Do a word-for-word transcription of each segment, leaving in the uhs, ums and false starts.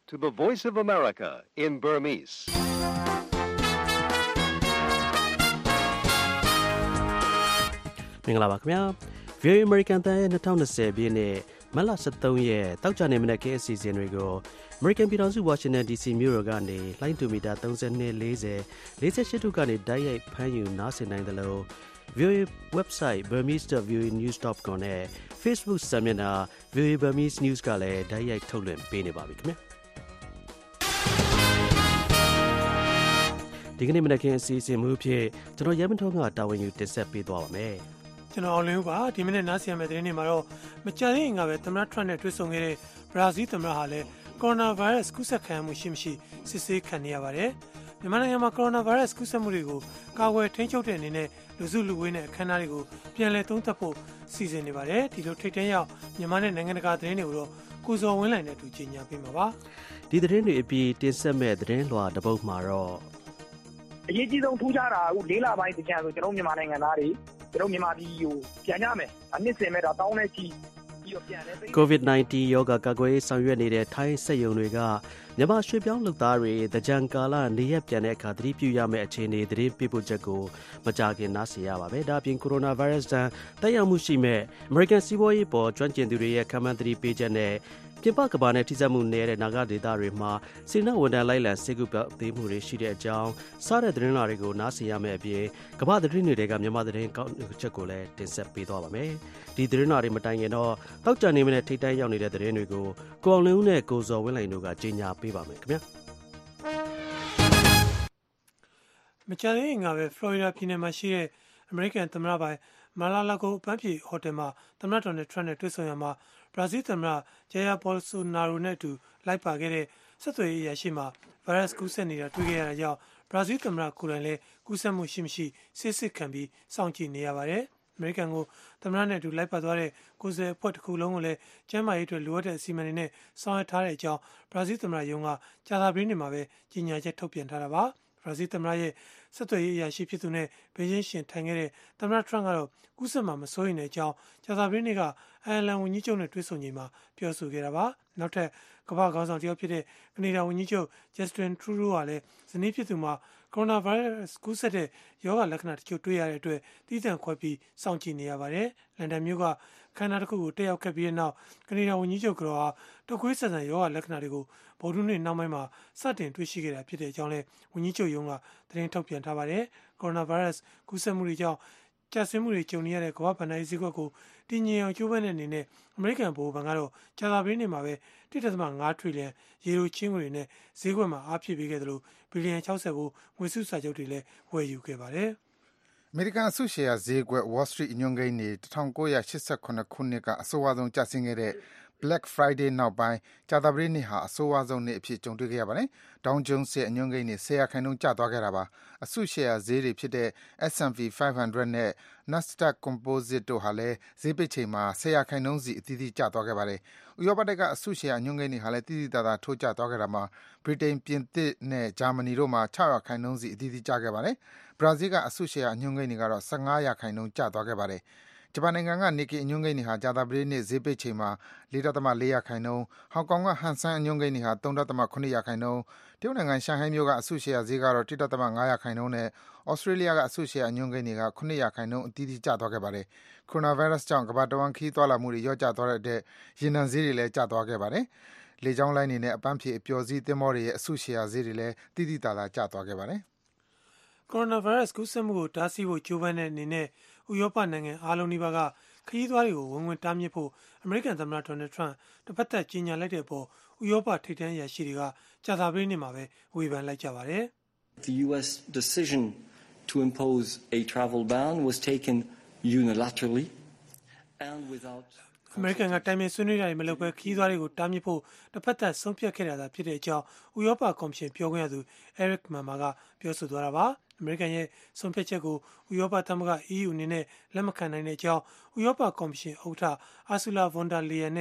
to the Voice of America in Burmese. ။မင်္ဂလာပါခင်ဗျာ။ ဗွီအိုအေ American တန်ရဲ့twenty twentyပြည့်နှစ်မတ်လseventeenရက်တောက်ကြနေမနက်ခင်းအစီအစဉ်တွေကို American ပြည်ထောင်စု Washington ဒီ စီ မြို့တော်ကနေလိုင်းတူမီတာthirty-two forty forty-eightထုကနေတိုက်ရိုက်ဖမ်းယူနားဆင်နိုင်သလို ဗွီအိုအေ website burmese dot v o a news dot com နဲ့ Facebook စာမျက်နှာ ဗွီအိုအေ Burmese News ကလည်းတိုက်ရိုက်ထုတ်လွှင့်ပေးနေပါပြီခင်ဗျာ။ဒီကနေ့မနက်ခင်းအစီအစဉ်မှုဖြစ်ကျွန်တော်ရဲမထုံးကတာဝန်ယူတင်ဆက်ပေးသွားပါမယ်။ကျွန်တော်အောင်လင်းဦးပါဒီမိနစ်နားဆင်ရမယ့်သတင်းတွေမှာတော့မကြသေးခင်ကပဲသမ္မတထရန့်နဲ့တွေ့ဆုံခဲ့တဲ့ဘရာဇီးသမ္မတဟာလည်းကိုရိုနာဗိုင်းရပ်စ်ကူးစက်ခံရမှုရှိမရှိစစ်ဆေးခံနေရပါတယ်။မြန်မာနိုင်ငံမှာကိုရိုနာဗိုင်းရပ်စ်ကူးစက်မှုတွေကိုကာကွယ်ထိန်းချုပ်တဲ့အနေနဲ့လူစုလူဝေးနဲ့အခမ်းအနားတွေကိုပြန်လည်သုံးသပ်ဖို့စီစဉ်နေပါတယ်။ဒီလိုထိပ်တန်းရောက်မြန်မာနဲ့နိုင်ငံတကာသတင်းတွေကိုတော့ကိုဇော်ဝင်းလိုင်နဲ့အတူကြီးညာပေးမှာပါ။ဒီသတင်းတွေအပြီးတင်ဆက်မဲ့သတင်းလွှာတစ်ပုဒ်မှာတော့အရေးကြီးဆုံးထူးခြားတာအခုလေးလပိုင်းတကြံဆိုကျွန်တော်မြန်မာနိုင်ငံသားတွေကျွန်တော်မြန်မာပြည်ကိုပြန်ရမယ်အနည်းစင်မဲ့တာတောင်းနေချီပြီးတော့ပြန်လဲကိုဗစ်nineteen ရောဂါကာကွယ်ရေးဆောင်ရွက်နေတဲ့ထိုင်းစက်ရုံတွေကမြန်မာရွှေ့ပြောင်းလုပ်သားတွေတကြံကာလနေရက်ပြန်တဲ့အခါသတိပြုရမယ့်အခြေအနေသတင်းပြပို့ချက်ကိုမကြာခင်နားဆင်ရပါမယ်။ဒါအပြင်ကိုရိုနာဗိုင်းရပ်စ်တန်တက်ရောက်မှုရှိမဲ့ American စီးပွားရေးပေါ်ကျွမ်းကျင်သူတွေရဲ့ခံမှန်းသတိပေးချက်နဲ့ပြင်ပကဘာနဲ့ထိစပ်မှုနေတဲ့နာဂဒေသတွေမှာစီနဝန်တန်လိုက်လံစေကူပြောက်သေးမှုတွေရှိတဲ့အကြောင်းစားတဲ့သတင်းလာတွေကိုနားဆင်ရမယ့်အပြင်ကဘာသတင်းတွေကမြန်မာသတင်းကောက်ချက်ကိုလည်းတင်ဆက်ပေးသွားပါမယ်။ဒီသတင်းလာတွေမတိုင်ခင်တော့တောက်ကြနေမနဲ့ထိတ်တန့်ရောက်နေတဲ့သတင်းတွေကိုကိုအောင်လင်းဦးနဲ့ကိုဇော်ဝင်းလိုင်တို့ကကြီးညာပေးပါမယ်ခင်ဗျာ။မကြသေးခင်ကပဲဖလော်ရီဒါပြည်နယ်မှာရှိတဲ့အမေရိကန်သမ္မတပိုင်မာလာလာကိုအပန်းဖြေဟိုတယ်မှာသမ္မတဒေါ်နယ်ထရန့်နဲ့တွေ့ဆုံရမှာဘရာဇီးသမ္မတဂျာယာဘော်ဆိုနာရိုနဲ့အတူလိုက်ပါခဲ့တဲ့ဆက်သွယ်ရေးအရာရှိမှာဗိုင်းရပ်စ်ကူးစက်နေတာတွေ့ခဲ့ရတာကြောင့်ဘရာဇီးသမ္မတကိုယ်တိုင်လည်းကူးစက်မှုရှိမရှိစစ်စစ်ခံပြီးစောင့်ကြည့်နေရပါတယ်။အမေရိကန်ကိုသမ္မတနဲ့အတူလိုက်ပါသွားတဲ့ကိုယ်စားအဖွဲ့တစ်ခုလုံးကိုလည်းကျန်းမာရေးအတွက်လိုအပ်တဲ့အစီအမံတွေနဲ့ဆောင်ရွက်ထားတဲ့အကြောင်းဘရာဇီးသမ္မတရုံးကကြာသပတေးနေ့မှာပဲကြေညာချက်ထုတ်ပြန်ထားတာပါ။ဘရာဇီးသမ္မတရဲ့ဆက်သွယ်ရေးအရာရှိဖြစ်သူနဲ့ဘေဂျင်းရှင်ထိုင်ခဲ့တဲ့သမ္မတထရန့်ကတော့ကူးစက်မှာမစိုးရိမ်တဲ့အကြောင်းကြာသပတေးနေ့ကအိုင်ယာလန်ဝန်ကြီးချုပ်နဲ့တွေ့ဆုံချိန်မှာပြောဆိုခဲ့တာပါ။နောက်ထပ်ကမ္ဘာ့ခေါင်းဆောင်တစ်ယောက်ဖြစ်တဲ့ကနေဒါဝန်ကြီးချုပ်ဂျက်စတင်ထရူဒိုကလည်းဇနီးဖြစ်သူမှာကိုရိုနာဗိုင်းရပ်စ်ကူးစက်တဲ့ရောဂါလက္ခဏာတချို့တွေ့ရတဲ့အတွက်တည်တံ့ခွဲပြီးစောင့်ကြည့်နေရပါတယ်။လန်ဒန်မြို့ကခန္ဓာတစ်ခုကိုတက်ရောက်ခဲ့ပြီးတဲ့နောက်ကနေဒါဝန်ကြီးချုပ်ကတော့တုပ်ကွေးဆန်ဆန်ရောဂါလက္ခဏာတွေကိုဗုဒ္ဓနေ့နောက်ပိုင်းမှာစတင်တွေ့ရှိခဲ့တာဖြစ်တဲ့အကြောင်းလည်းဝန်ကြီးချုပ်ရုံးကသတင်းထုတ်ပြန်ထားပါတယ်။ကိုရိုနာဗိုင်းရပ်စ်ကူးစက်မှုတွေကြောင့်ကျဆင်းမှုတွေကြုံနေရတဲ့ကမ္ဘာ့ဘဏ္ဍာရေးဈေးကွက်ကိုတည်ငြိမ်အောင်ကြိုးပမ်းတဲ့အနေနဲ့အမေရိကန်ဗဟိုဘဏ်ကတော့ကြာသပတေးနေ့မှာပဲone point fiveထရီလီယံရေလိုချင်းငွေတွေနဲ့ဈေးကွက်မှာအားဖြည့်ပေးခဲ့သလိုဘီလီယံsixtyကိုငွေစုစာချုပ်တွေလည်းဝယ်ယူခဲ့ပါတယ်။အမေရိကန်အစုရှယ်ယာဈေးကွက် Wall Street အညွှန်းကိန်းတွေnineteen eighty-eightခုနှစ်ကအဆိုးဝါးဆုံးကျဆင်းခဲ့တဲ့ Black Friday နောက်ပိုင်းကြာသပတေးနေ့ဟာအဆိုးဝါးဆုံးနေ့အဖြစ်ကြုံတွေ့ခဲ့ရပါတယ်။ Dow Jones ရဲ့အညွှန်းကိန်းတွေten percentကျသွားခဲ့တာပါ။အစုရှယ်ယာဈေးတွေဖြစ်တဲ့ S and P five hundredနဲ့ Nasdaq Composite တို့ဟာလည်းဈေးပိတ်ချိန်မှာten percentစီအသီးသီးကျသွားခဲ့ပါတယ်။ဥရောပတိုက်ကအစုရှယ်ယာအညွှန်းကိန်းတွေဟာလည်းသိသိသာသာထိုးကျသွားခဲ့တာမှာဗြိတိန်၊ပြင်သစ်နဲ့ဂျာမနီတို့မှာsix percentစီအသီးသီးကျခဲ့ပါတယ်။ဘရာဇီးကအစုရှယ်ယာအညွှန်းကိန်းတွေကတော့fifteen percentကျသွားခဲ့ပါတယ်။ဂျပန်နိုင်ငံက Nikkei အညွှန်းကိန်းတွေဟာကြာသပတေးနေ့ဈေးပိတ်ချိန်မှာfour point four percent ၊ ဟောင်ကောင်က Hang Seng အညွှန်းကိန်းတွေဟာthree point seven percent ၊ တရုတ်နိုင်ငံရှန်ဟိုင်းမြို့ကအစုရှယ်ယာဈေးကတော့one point five percent နဲ့ Australia ကအစုရှယ်ယာအညွှန်းကိန်းတွေကseven percentအသီးသီးကျသွားခဲ့ပါတယ်။ ကိုရိုနာဗိုင်းရပ်စ်ကြောင့်ကမ္ဘာတဝှမ်းခရီးသွားလာမှုတွေလျော့ကျသွားတဲ့အတွက်ရေနံဈေးတွေလည်းကျသွားခဲ့ပါတယ်။လေကြောင်းလိုင်းတွေနဲ့အပန်းဖြေအပျော်စီးသင်္ဘောတွေရဲ့အစုရှယ်ယာဈေးတွေလည်းသိသိသာသာကျသွားခဲ့ပါတယ်။ကိုရိုနာဗိုင်းရပ်စ်ကူးစက်မှုကိုတားဆီးဖို့ကြိုးပမ်းတဲ့အနေနဲ့ဥရောပနိုင်ငံအားလုံးနီးပါးကခရီးသွားတွေကိုဝင်ဝင်တားမြစ်ဖို့အမေရိကန်သမ္မတဒေါ်နယ်ထရန့်တစ်ဖက်သက်ကြေညာလိုက်တဲ့အပေါ်ဥရောပထိပ်တန်းအရာရှိတွေကကြာသပတေးနေ့မှာပဲဝေဖန်လိုက်ကြပါတယ်။ The U S decision to impose a travel ban was taken unilaterally and without အမေရိကန်ကတိုင်ပင်ဆွေးနွေးတာတွေမလုပ်ဘဲခရီးသွားတွေကိုတားမြစ်ဖို့တစ်ဖက်သက်ဆုံးဖြတ်ခဲ့တာသာဖြစ်တဲ့အကြောင်းဥရောပကော်မရှင်ပြောခွင့်ရသူ Eric Mamer ကပြောဆိုသွားတာပါ။အမေရိကန်ရဲ့ဆုံးဖြတ်ချက်ကိုဥရောပသမဂ္ဂ E U အနေနဲ့လက်မခံနိုင်တဲ့အကြောင်းဥရောပကော်မရှင်ဥက္ကဋ္ဌ Ursula von der Leyen နဲ့ဥ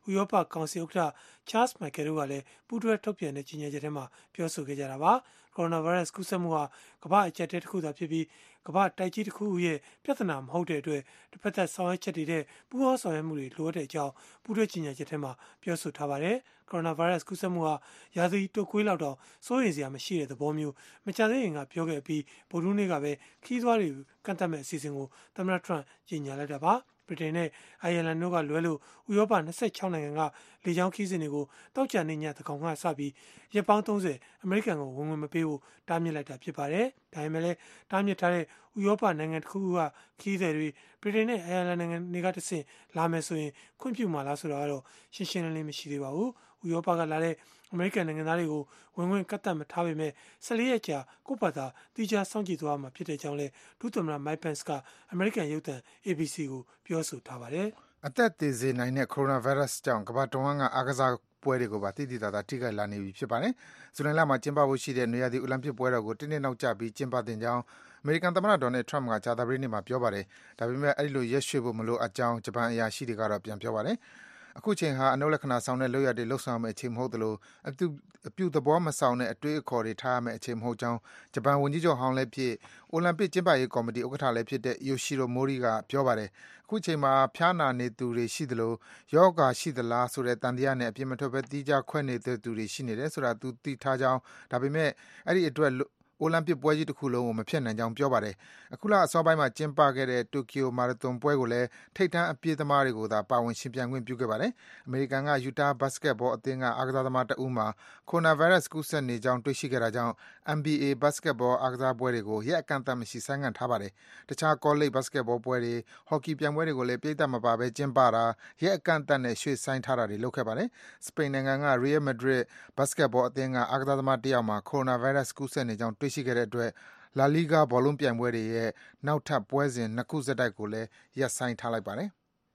ဥရောပကောင်စီဥက္ကဋ္ဌ Charles Michel တို့ကလည်းပူးတွဲထုတ်ပြန်တဲ့ကြေညာချက်ထဲမှာပြောဆိုခဲ့ကြတာပါ။ ကိုရိုနာဗိုင်းရပ်စ်ကူးစက်မှုဟာကမ္ဘာအကျပ်အတည်းတစ်ခုသာဖြစ်ပြီးကမ္ဘာတိုက်ကြီးတစ်ခုရဲ့ပြဿနာမဟုတ်တဲ့အတွက်တစ်ဖက်သက်ဆောင်ရွက်ချက်တွေတဲ့ပူးပေါင်းဆောင်ရွက်မှုတွေလိုအပ်တဲ့အကြောင်းပူးတွဲကြေညာချက်ထဲမှာပြောဆိုထားပါတယ်။ ကိုရိုနာဗိုင်းရပ်စ်ကူးစက်မှုဟာရာသီတုပ်ကွေးလောက်တော့စိုးရိမ်စရာမရှိတဲ့သဘောမျိုးမကြာသေးခင်ကပြောခဲ့ပြီးဗုဒ္ဓဟူးနေ့ကပဲခီးသွွားတွေကန့်သတ်မဲ့အစီအစဉ်ကိုသမ္မတထရန့်ကြေညာလိုက်တာပါ။ ဗြိတိန်နဲ့အိုင်ယာလန်တို့ကလွဲလို့ဥရောပ၂၆နိုင်ငံကလေကြောင်းခီးစဉ်တွေကိုတောက်ကြနေညသကောင်ကစပြီးရက်ပေါင်းသုံးဆယ်အမေရိကန်ကိုဝင်ဝင်မပေးဖို့တားမြစ်လိုက်တာဖြစ်ပါတယ်။ဒါပေမဲ့လည်းတားမြစ်ထားတဲ့ဥရောပနိုင်ငံတစ်ခုခုကခီးသည်တွေဗြိတိန်နဲ့အိုင်ယာလန်နိုင်ငံတွေကတဆင့်လာမယ်ဆိုရင်ခွင့်ပြုမှာလားဆိုတာကတော့ရှင်းရှင်းလင်းလင်းမရှိသေးပါဘူး။ဥရောပကလာတဲ့အမေရိကန်နိုင်ငံသားတွေကိုဝင်ဝင်ကတ်သက်မထားပေမဲ့ဆယ်လေးရက်ကြာကိုယ့်ဘာသာတီးခြားစောင့်ကြည့်သွားမှာဖြစ်တဲ့ကြောင်းလဲဒုသမ္မတ Mike Pence ကအမေရိကန်ရုပ်သံ A B C ကိုပြောဆိုထားပါတယ်။အသက်သေစေနိုင်တဲ့ကိုရိုနာဗိုင်းရပ်စ်ကြောင့်ကမ္ဘာတဝန်းကအားကစားပွဲတွေကိုပါတိတိကျကျထိခိုက်လာနေပြီဖြစ်ပါတယ်။ဇူလိုင်လမှာကျင်းပဖို့ရှိတဲ့နွေရာသီအိုလံပစ်ပွဲတော်ကိုတင်းတင်းနောက်ကျပြီးကျင်းပတင်ကြောင်းအမေရိကန်သမ္မတဒေါ်နယ်ထရမ့်ကကြာသပတေးနေ့မှာပြောပါတယ်။ဒါပေမဲ့အဲ့ဒီလိုရက်ရွှေ့ဖို့မလိုအပ်ကြောင်းဂျပန်အရာရှိတွေကတော့ပြန်ပြောပါတယ်။အခုချိန်ဟာအနုလက္ခဏာဆောင်တဲ့လုပ်ရတဲ့လှုပ်ဆောင်မယ့်အချိန်မဟုတ်သလိုအပြုအပြုသဘောမဆောင်တဲ့အတွေးအခေါ်တွေထားရမယ့်အချိန်မဟုတ်ကြောင်းဂျပန်ဝန်ကြီးချုပ်ဟောင်းလည်းဖြစ်အိုလံပစ်ကျင်းပရေးကော်မတီဥက္ကဋ္ဌလည်းဖြစ်တဲ့ Yoshiro Mori ကပြောပါတယ်။အခုချိန်မှာဖျားနာနေသူတွေရှိသလိုယောဂါရှိသလားဆိုတဲ့တန်တရားနဲ့အပြစ်မထွက်ဘဲတီးခြားခွဲနေတဲ့သူတွေရှိနေတယ်ဆိုတာသူသိထားကြောင်းဒါပေမဲ့အဲ့ဒီအတွက်အိုလံပစ်ပွဲကြီးတစ်ခုလုံးကိုမဖျက်နိုင်ကြောင်းပြောပါတယ်။အခုလအစောပိုင်းမှာကျင်းပခဲ့တဲ့တိုကျိုမာရသွန်ပွဲကိုလည်းထိပ်တန်းအပြေးသမားတွေကိုသာပါဝင်ရှင်ပြိုင်ခွင့်ပြုခဲ့ပါတယ်။အမေရိကန်ကယူတာဘတ်စကက်ဘောအသင်းကအားကစားသမားတဦးမှာကိုရိုနာဗိုင်းရပ်စ်ကူးစက်နေကြောင်းတွေ့ရှိခဲ့တာကြောင့် N B A ဘတ်စကက်ဘောအားကစားပွဲတွေကိုရက်အကန့်အသတ်မရှိဆိုင်းငံ့ထားပါတယ်။တခြားကောလိပ်ဘတ်စကက်ဘောပွဲတွေဟော်ကီပြိုင်ပွဲတွေကိုလည်းပြည်သက်မပါဘဲကျင်းပတာရက်အကန့်အသတ်နဲ့ရွှေ့ဆိုင်းထားတာတွေလုပ်ခဲ့ပါတယ်။စပိန်နိုင်ငံက Real Madrid ဘတ်စကက်ဘောအသင်းကအားကစားသမားတယောက်မှာကိုရိုနာဗိုင်းရပ်စ်ကူးစက်နေကြောင်းတွေ့ရှိခဲ့တဲ့အတွက် La Liga ဘောလုံးပြိုင်ပွဲတွေရဲ့နောက်ထပ်ပွဲစဉ်နှစ်ခုဆက်တိုက်ကိုလည်းရပ်ဆိုင်းထားလိုက်ပါတယ်။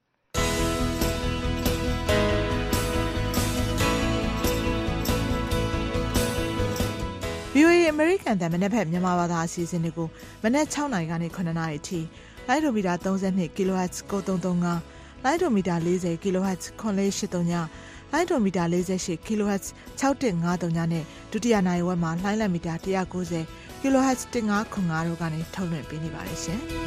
ဗွီအိုအေ American တန်မနေ့ဖက်မြန်မာဘာသာအစီအစဉ်တွေကိုမနေ့၆နာရီကနေခုနှစ်နာရီအထိလိုင်းဒိုမီတာသုံး၂ kHz ကိုသုံးသုံး၅လိုင်းဒိုမီတာ၄၀ kHz ခွန်လေး၈၃ညလိုင်းဒိုမီတာ၄၈ kHz ၆၁၅၃ညနဲ့ဒုတိယနိုင်ဝက်မှာလိုင်းလက်မီတာ၁၉၀ kHz ၁၅ခွန်၅တို့ကနေထုတ်လွှင့်ပေးနေပါတယ်ရှင်။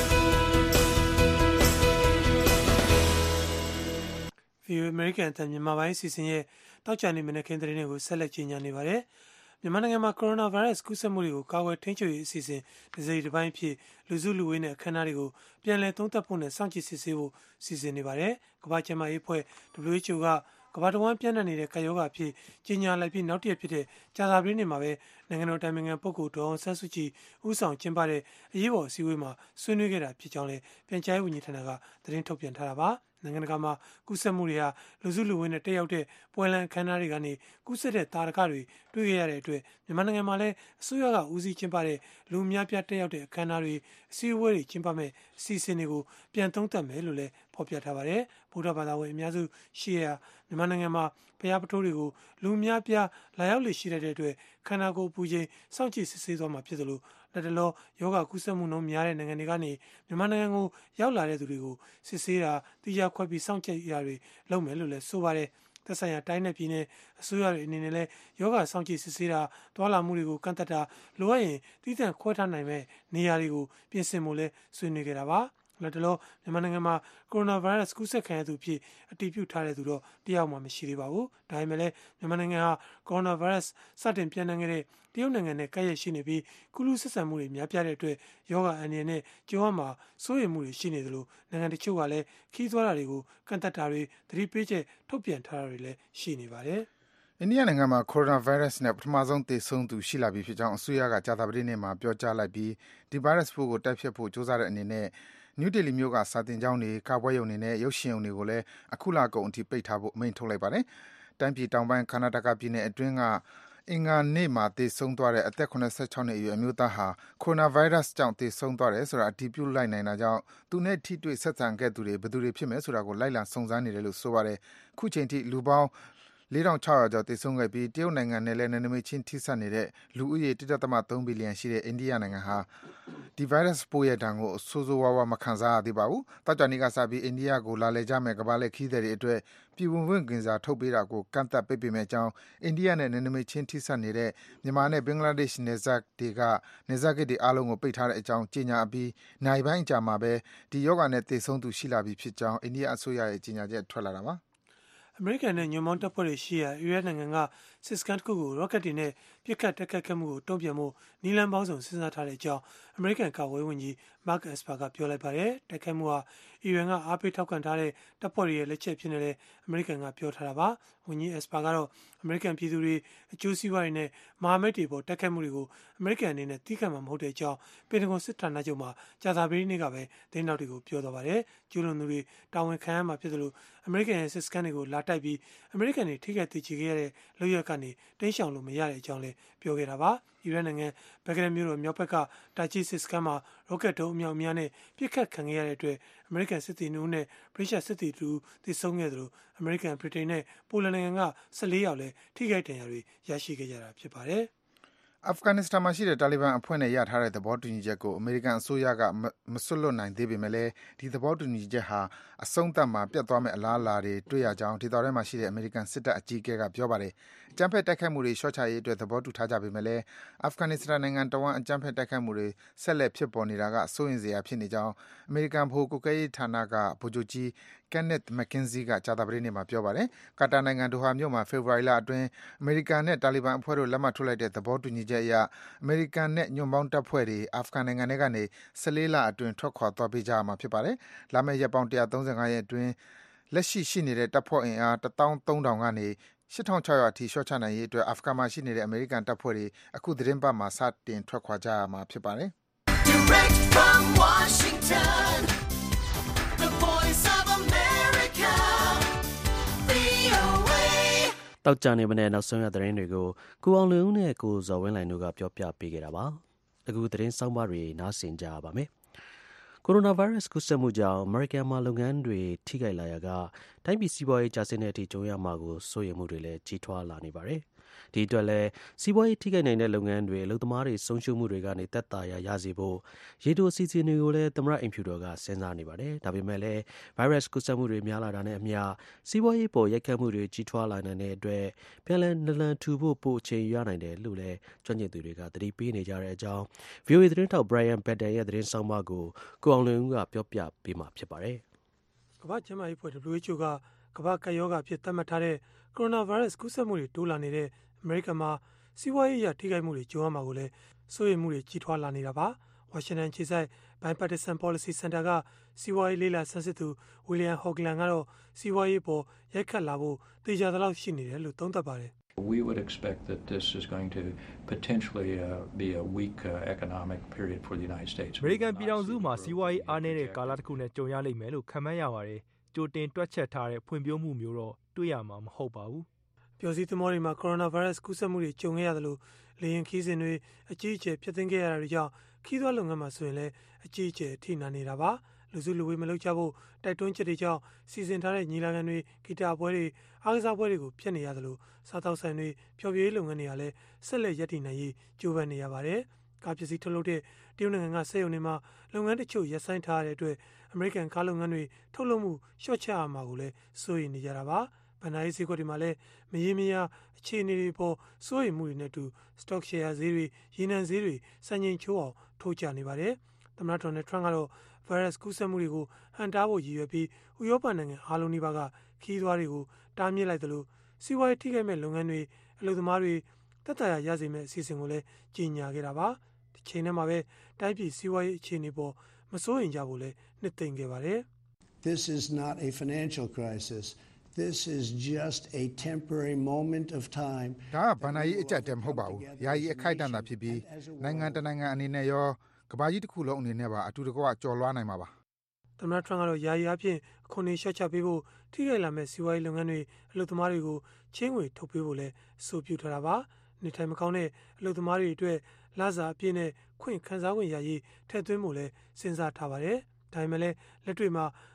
ဗွီအိုအေ American အသံမြန်မာပိုင်းအစီအစဉ်ရဲ့တောက်ချာနေမနေ့ခင်းသတင်းတွေကိုဆက်လက်ကြီးညာနေပါတယ်။မြန်မာနိုင်ငံမှာကိုရိုနာဗိုင်းရပ်စ်ကူးစက်မှုတွေကိုကာကွယ်ထိန်းချုပ်ရေးအစီအစဉ်တစ်စိတ်တစ်ပိုင်းဖြစ်လူစုလူဝေးနဲ့အခမ်းအနားတွေကိုပြန်လည်သုံးသပ်ဖို့နဲ့စောင့်ကြည့်စစ်ဆေးဖို့စီစဉ်နေပါတယ်။ကမ္ဘာ့ကျန်းမာရေးအဖွဲ့ W H O ကကမ္ဘာတဝန်းပြန့်နှံ့နေတဲ့ကာရောဂါအဖြစ်ကြီးညာလိုက်ပြီးနောက်တစ်ရက်ဖြစ်တဲ့ကြာသပတေးနေ့မှာပဲနိုင်ငံတော်တိုင်ပင်ခံပုဂ္ဂိုလ်ဒေါ်အောင်ဆန်းစုကြည်ဦးဆောင်ကျင်းပတဲ့အရေးပေါ်အစည်းအဝေးမှာဆွေးနွေးခဲ့တာဖြစ်ကြောင်းလည်းပြန်ကြားရေးဝန်ကြီးဌာနကသတင်းထုတ်ပြန်ထားတာပါ။နိုင်ငံတကာမှာကူးစက်မှုတွေဟာလူစုလူဝေးနဲ့တက်ရောက်တဲ့ပွဲလမ်းအခမ်းအနားတွေကနေကူးစက်တဲ့တာရကတွေတွေ့ခဲ့ရတဲ့အတွက်မြန်မာနိုင်ငံမှာလည်းအစိုးရကဦးစီးကျင်းပတဲ့လူအများပြားတက်ရောက်တဲ့အခမ်းအနားတွေအစည်းအဝေးတွေကျင်းပမဲ့အစီအစဉ်တွေကိုပြန်သုံးသပ်မယ်လို့လည်းဖော်ပြထားပါတယ်။ဗုဒ္ဓဘာသာဝင်အများစုရှိရာမြန်မာနိုင်ငံမှာဘုရားပထိုးတွေကိုလူအများပြားလာရောက်လေရှိတဲ့အတွက်ခန္ဓာကိုယ်အပူချိန်စောင့်ကြည့်စစ်ဆေးသွားမှာဖြစ်သလိုလက်တလောယောဂကူးစက်မှုနှုန်းများတဲ့နိုင်ငံတွေကနေမြန်မာနိုင်ငံကိုရောက်လာတဲ့သူတွေကိုစစ်ဆေးတာတရားခွဲပြီးစောင့်ကြည့်ရာတွေလုပ်မယ်လို့လည်းဆိုပါတယ်။သက်ဆိုင်ရာတိုင်းနယ်ပြည်နယ်အစိုးရတွေအနေနဲ့လည်းယောဂစောင့်ကြည့်စစ်ဆေးတာတွာလာမှုတွေကိုကန့်သတ်တာလိုအပ်ရင်တည်တံ့ခွဲထားနိုင်မဲ့နေရာတွေကိုပြင်ဆင်ဖို့လဲဆွေးနွေးခဲ့တာပါ။လက်တလောမြန်မာနိုင်ငံမှာကိုရိုနာဗိုင်းရပ်စ်ကူးစက်ခံရသူဖြစ်အတည်ပြုထားတဲ့သူတော့တယောက်မှမရှိသေးပါဘူး။ဒါပေမဲ့လည်းမြန်မာနိုင်ငံဟာကိုရိုနာဗိုင်းရပ်စ်စတင်ပြန့်နှံ့ခဲ့တဲ့တရုတ်နိုင်ငံနဲ့ကပ်လျက်ရှိနေပြီးကုလူဆက်ဆံမှုတွေများပြားတဲ့အတွက်ယောဂအန္တရာယ်နဲ့ကြုံရမှာစိုးရိမ်မှုတွေရှိနေသလိုနိုင်ငံတချို့ကလည်းခီးသွွားတာတွေကိုကန့်သတ်တာတွေသတိပေးချက်ထုတ်ပြန်ထားတာတွေလည်းရှိနေပါတယ်။အိန္ဒိယနိုင်ငံမှာကိုရိုနာဗိုင်းရပ်စ်နဲ့ပထမဆုံးသေဆုံးသူရှိလာပြီဖြစ်ကြောင်းအစိုးရကကြာသပတေးနေ့မှာပြောကြားလိုက်ပြီးဒီဗိုင်းရပ်စ်ပိုးကိုတိုက်ဖျက်ဖို့ကြိုးစားတဲ့အနေနဲ့နယူးဒေလီမြို့ကစာတင်ကျောင်းတွေ၊ကပွဲရုံတွေနဲ့ရုပ်ရှင်ရုံတွေကိုလည်းအခုလကုန်အထိပိတ်ထားဖို့အမိန့်ထုတ်လိုက်ပါတယ်။တိုင်းပြည်တောင်ပိုင်းကာနာတာကပြည်နယ်အတွင်းကအင်္ဂါနေ့မှာသေဆုံးသွားတဲ့အသက်၇၆နှစ်အရွယ်အမျိုးသားဟာကိုရိုနာဗိုင်းရပ်စ်ကြောင့်သေဆုံးသွားတယ်ဆိုတာအတည်ပြုလိုက်နိုင်တာကြောင့်သူနဲ့ထိတွေ့ဆက်ဆံခဲ့သူတွေဘယ်သူတွေဖြစ်မယ်ဆိုတာကိုလိုက်လံစုံစမ်းနေတယ်လို့ဆိုပါတယ်။အခုချိန်ထိလူပေါင်းလေးထောင်ခြောက်ရာကျော်သေဆုံးခဲ့ပြီးတရုတ်နိုင်ငံနဲ့လည်းနယ်နိမိတ်ချင်းထိစပ်နေတဲ့လူဦးရေ တစ်ဒသမ သုံး ဘီလီယံရှိတဲ့အိန္ဒိယနိုင်ငံဟာဒီ virus ပိုးရဲ့ဒဏ်ကိုဆိုးဆိုးဝါးဝါးမခံစားရသေးပါဘူး။သောကြာနေ့ကစပြီးအိန္ဒိယကိုလာလည်ကြမယ့်ကမ္ဘာလှည့်ခရီးသည်တွေအတွက်ပြည်ဝင်ခွင့်ကင်ဆာထုတ်ပေးတာကိုကန့်သတ်ပိတ်ပင်မယ့်အကြောင်းအိန္ဒိယနဲ့နယ်နိမိတ်ချင်းထိစပ်နေတဲ့မြန်မာနဲ့ဘင်္ဂလားဒေ့ရှ်နယ်စပ်တွေကနယ်စပ်ဂိတ်တွေအားလုံးကိုပိတ်ထားတဲ့အကြောင်းကြေညာအပြီးနိုင်ပိုင်းအကြာမှာပဲဒီရောဂါနဲ့သေဆုံးသူရှိလာပြီဖြစ်ကြောင်းအိန္ဒိယအစိုးရရဲ့ကြေညာချက်ထွက်လာတာပါ။အမေရိကန်နဲ့ညွန်မောင်းတပ်ဖွဲ့တွေရှိရာအီရတ်နိုင်ငံကစစ်စကန်တစ်ခုကိုရော့ကတ်တွေနဲ့ပစ်ခတ်တက်ခတ်ခဲ့မှုကိုတုံ့ပြန်မှုနီလန်ပေါင်းစုံစဉ်းစားထားတဲ့အကြောင်းအမေရိကန်ကာကွယ်ရေးဝန်ကြီးမာ့က် အက်စပါကပြောလိုက်ပါတယ်။တိုက်ခိုက်မှုဟာအီရန်ကအားပေးထောက်ခံထားတဲ့တပ်ဖွဲ့တွေရဲ့လက်ချက်ဖြစ်နေတဲ့အမေရိကန်ကပြောထားတာပါ။ဝန်ကြီးအက်စပါကတော့အမေရိကန်ပြည်သူတွေအကျိုးစီးပွားရေးနဲ့မဟာမိတ်တွေပေါ်တိုက်ခိုက်မှုတွေကိုအမေရိကန်အနေနဲ့တီးခတ်မှာမဟုတ်တဲ့အကြောင်းပင်တဂွန်စစ်ဌာနချုပ်မှာကြာသပတေးနေ့ကပဲသတင်းတောက်တွေကိုပြောသွားပါတယ်။ကျူးလွန်သူတွေတာဝန်ခံရမှာဖြစ်သလိုအမေရိကန်ရဲ့စစ်စကန်တွေကိုလာတိုက်ပြီးအမေရိကန်တွေထိခိုက်သိချေခဲ့ရတဲ့လုပ်ရက်ကနေတင်းရှောင်လို့မရတဲ့အကြောင်းလည်းပြောခဲ့တာပါ။အီရတ်နိုင်ငံဘဂဒက်မြို့တော်မြောက်ဘက်ကတာချီစစ်စကန်မှာရော့ကတ်တုံးအမြောက်အများနဲ့ပြစ်ခတ်ခံခဲ့ရတဲ့အတွက်အမေရိကန်စစ်သည်နှုန်းနဲ့ဗြိတိရှစစ်သည်တူသေဆုံးခဲ့သလိုအမေရိကန်ဗြိတိန်နဲ့ပိုလန်နိုင်ငံကဆယ်လေးယောက်လည်းထိခိုက်ဒဏ်ရာတွေရရှိခဲ့ကြတာဖြစ်ပါတယ်။အာဖဂန်နစ္စတန်မှာရှိတဲ့တာလီဘန်အဖွဲ့နဲ့ရထားတဲ့သဘောတူညီချက်ကိုအမေရိကန်အစိုးရကမစွတ်လွတ်နိုင်သေးပေမဲ့လည်းဒီသဘောတူညီချက်ဟာအဆုံးသတ်မှာပြတ်သွားမယ့်အလားအလာတွေတွေ့ရကြောင်းဒေသထဲမှာရှိတဲ့အမေရိကန်စစ်တပ်အကြီးအကဲကပြောပါတယ်။အကြမ်းဖက်တိုက်ခိုက်မှုတွေလျှော့ချရေးအတွက်သဘောတူထားကြပေမဲ့လည်းအာဖဂန်နစ္စတန်နိုင်ငံတဝန်းအကြမ်းဖက်တိုက်ခိုက်မှုတွေဆက်လက်ဖြစ်ပေါ်နေတာကစိုးရိမ်စရာဖြစ်နေကြောင်းအမေရိကန်ဗဟိုကွပ်ကဲရေးဌာနကဗိုလ်ချုပ်ကြီး Kenneth McKenzie ကကြာသပတေးနေ့မှာပြောပါတယ်။ကာတာနိုင်ငံဒိုဟာမြို့မှာဖေဖော်ဝါရီလအတွင်းအမေရိကန်နဲ့တာလီဘန်အဖွဲ့တို့လက်မှတ်ထိုးလိုက်တဲ့သဘောတူညီချက်အရအမေရိကန်နဲ့ညွန့်ပေါင်းတပ်ဖွဲ့တွေအာဖဂန်နိုင်ငံထဲကနေဆယ်လေးလအတွင်းထွက်ခွာသွားပေးကြရမှာဖြစ်ပါတယ်။လာမယ့်ရက်ပေါင်းတစ်ရာသုံးဆယ့်ငါးရက်အတွင်းလက်ရှိရှိနေတဲ့တပ်ဖွဲ့အင်အားတစ်သောင်းသုံးထောင်ကနေရှစ်ထောင်ခြောက်ရာအထိလျှော့ချနိုင်ရေးအတွက်အာဖဂန်မှာရှိနေတဲ့အမေရိကန်တပ်ဖွဲ့တွေအခုသီတင်းပတ်မှာစတင်ထွက်ခွာကြရမှာဖြစ်ပါတယ်။ Direct from Washington, the voice of America, တောက်ကြနေမနဲ့နောက်ဆုံးရသတင်းတွေကိုကိုအောင်လွင်ဦးနဲ့ကိုဇော်ဝင်းလိုင်တို့ကပြောပြပေးခဲ့တာပါ။အခုသတင်းစောင်းပါတွေနားဆင်ကြပါမယ်။ကိုရိုနာဗိုင်းရပ်စ်ကူးစက်မှုကြောင့်အမေရိကန်မှာလုပ်ငန်းတွေထိခိုက်လာရကတိုင်းပြည်စီးပွားရေးကျဆင်းတဲ့အထိကြုံရမှာကိုစိုးရိမ်မှုတွေလည်းကြီးထွားလာနေပါတယ်။ဒီအတွက်လည်းစီးပွားရေးထိခိုက်နိုင်တဲ့လုပ်ငန်းတွေအလုပ်သမားတွေဆုံးရှုံးမှုတွေကနေသက်သာရာရစေဖို့ရေတိုအစီအစဉ်တွေကိုလည်းသမ္မတအိမ်ဖြူတော်ကစဉ်းစားနေပါတယ်။ဒါပေမဲ့လည်းဗိုင်းရပ်စ်ကူးစက်မှုတွေများလာတာနဲ့အမျှစီးပွားရေးပေါ်ရိုက်ခတ်မှုတွေကြီးထွားလာနိုင်တဲ့အတွက်ပြန်လည်နလန်ထူဖို့ပိုအချိန်ရနိုင်တယ်လို့လည်းကျွမ်းကျင်သူတွေကသတိပေးနေကြတဲ့အကြောင်း ဗွီအိုအေ သတင်းထောက် Brian Padden ရဲ့သတင်းဆောင်းပါးကိုကိုအောင်လွင်ဦးကပြောပြပေးမှာဖြစ်ပါတယ်။ကမ္ဘာ့ကျန်းမာရေးအဖွဲ့ ဒဘလျူ အို ကကမ္ဘာ့ကပ်ရောဂါအဖြစ်သတ်မှတ်ထားတဲ့ကိုရိုနာဗိုင်းရပ်စ်ကူးစက်မှုတွေတိုးလာနေတဲ့အမေရိကန်မှာစီးပွားရေးအရထိခိုက်မှုတွေကြုံရမှာကိုလည်းစိုးရိမ်မှုတွေကြီးထွားလာနေတာပါ။ဝါရှင်တန်ခြေစိုက် Bipartisan Policy Center ကစီးပွားရေးလေ့လာဆန်းစစ်သူ William Hoagland ကတော့စီးပွားရေးပေါ်ရိုက်ခတ်လာဖို့သေချာသလောက်ရှိနေတယ်လို့သုံးသပ်ပါတယ်။ We would expect that this is going to potentially uh, be a weak uh, economic period for the United States. အမေရိကန်ပြည်ထောင်စုမှာစီးပွားရေးအားနည်းတဲ့ကာလတစ်ခုနဲ့ကြုံရလိမ့်မယ်လို့ခန့်မှန်းရပါတယ်။ကြိုတင်တွက်ချက်ထားတဲ့ဖွံ့ဖြိုးမှုမျိုးတော့တွေ့ရမှာမဟုတ်ပါဘူး။ပျော်စီးသမောတွေမှာကိုရိုနာဗိုင်းရပ်စ်ကူးစက်မှုတွေကြုံခဲ့ရတယ်လို့လေယာဉ်ခီးစဉ်တွေအကြီးအကျယ်ဖျက်သိမ်းခဲ့ရတာတွေကြောင့်ခီးသွွားလုပ်ငန်းမှာဆိုရင်လည်းအကြီးအကျယ်ထိနာနေတာပါ။လူစုလူဝေးမလုပ်ကြဖို့တိုက်တွန်းချက်တွေကြောင့်စီစဉ်ထားတဲ့ညီလာခံတွေဂီတပွဲတွေအားကစားပွဲတွေကိုဖျက်နေရတယ်လို့စားတောက်ဆိုင်တွေဖျော်ဖြေရေးလုပ်ငန်းတွေကလည်းဆက်လက်ရပ်တည်နိုင်ရေးကြိုးပမ်းနေရပါတယ်။ကားပစ္စည်းထုတ်လုပ်တဲ့တရုတ်နိုင်ငံကစက်ရုံတွေမှာလုပ်ငန်းတချို့ရပ်ဆိုင်းထားရတဲ့အတွက်အမေရိကန်ကားလုပ်ငန်းတွေထုတ်လုပ်မှုလျှော့ချရမှာကိုလည်းစိုးရိမ်နေကြတာပါ။ဘဏ္ဍာရေးဈေးကွက်တွေမှာလည်းမရေမရာအခြေအနေတွေပေါ်စိုးရိမ်မှုတွေနဲ့အတူ stock share ဈေးတွေရေနံဈေးတွေစံချိန်ချိုးအောင်ထိုးကျနေပါတယ်။သမ္မတဒေါ်နယ်ထရန့်ကတော့ဗိုင်းရပ်စ်ကူးစက်မှုတွေကိုဟန်တားဖို့ရည်ရွယ်ပြီးဥရောပနိုင်ငံအားလုံးနီးပါးကခီးသွွားတွေကိုတားမြစ်လိုက်သလိုစီးပွားရေးထိခိုက်မဲ့လုပ်ငန်းတွေအလုပ်သမားတွေသက်သာရာရစေမဲ့အစီအစဉ်ကိုလည်းကြီးညာခဲ့တာပါ။ဒီချိန်ထဲမှာပဲတိုင်းပြည်စီးပွားရေးအခြေအနေပေါ်မစိုးရိမ်ကြဖို့လည်းနှစ်သိမ့်ခဲ့ပါတယ်။ This is not a financial crisis. This is just a temporary moment of time. ဒါကဘဏ္ဍာရေးအကျပ်တဲမဟုတ်ပါဘူး။ယာယီအခိုက်အတန့်သာဖြစ်ပြီးနိုင်ငံတနိုင်ငံအနေနဲ့ရောကမ္ဘာကြီးတစ်ခုလုံးအနေနဲ့ပါအတူတကွကြော်လွှားနိုင်မှာပါ။သမ္မတထရန့်ကတော့ယာယီအဖြစ်အခွန်တွေလျှော့ချပေးဖို့ထိခိုက်လာမဲ့စီးပွားရေးလုပ်ငန်းတွေအလုပ်သမားတွေကိုချင်းငွေထုတ်ပေးဖို့လည်းအဆိုပြုထားတာပါ။နေထိုင်မကောင်းတဲ့အလုပ်သမားတွေအတွက်လစာအပြည့်နဲ့ခွင့်ခံစားခွင့်ရရေးထည့်သွင်းဖို့လည်းစဉ်းစားထားပါတယ်။ဒါပေမဲ့လည်းလက်တွေ့မှာ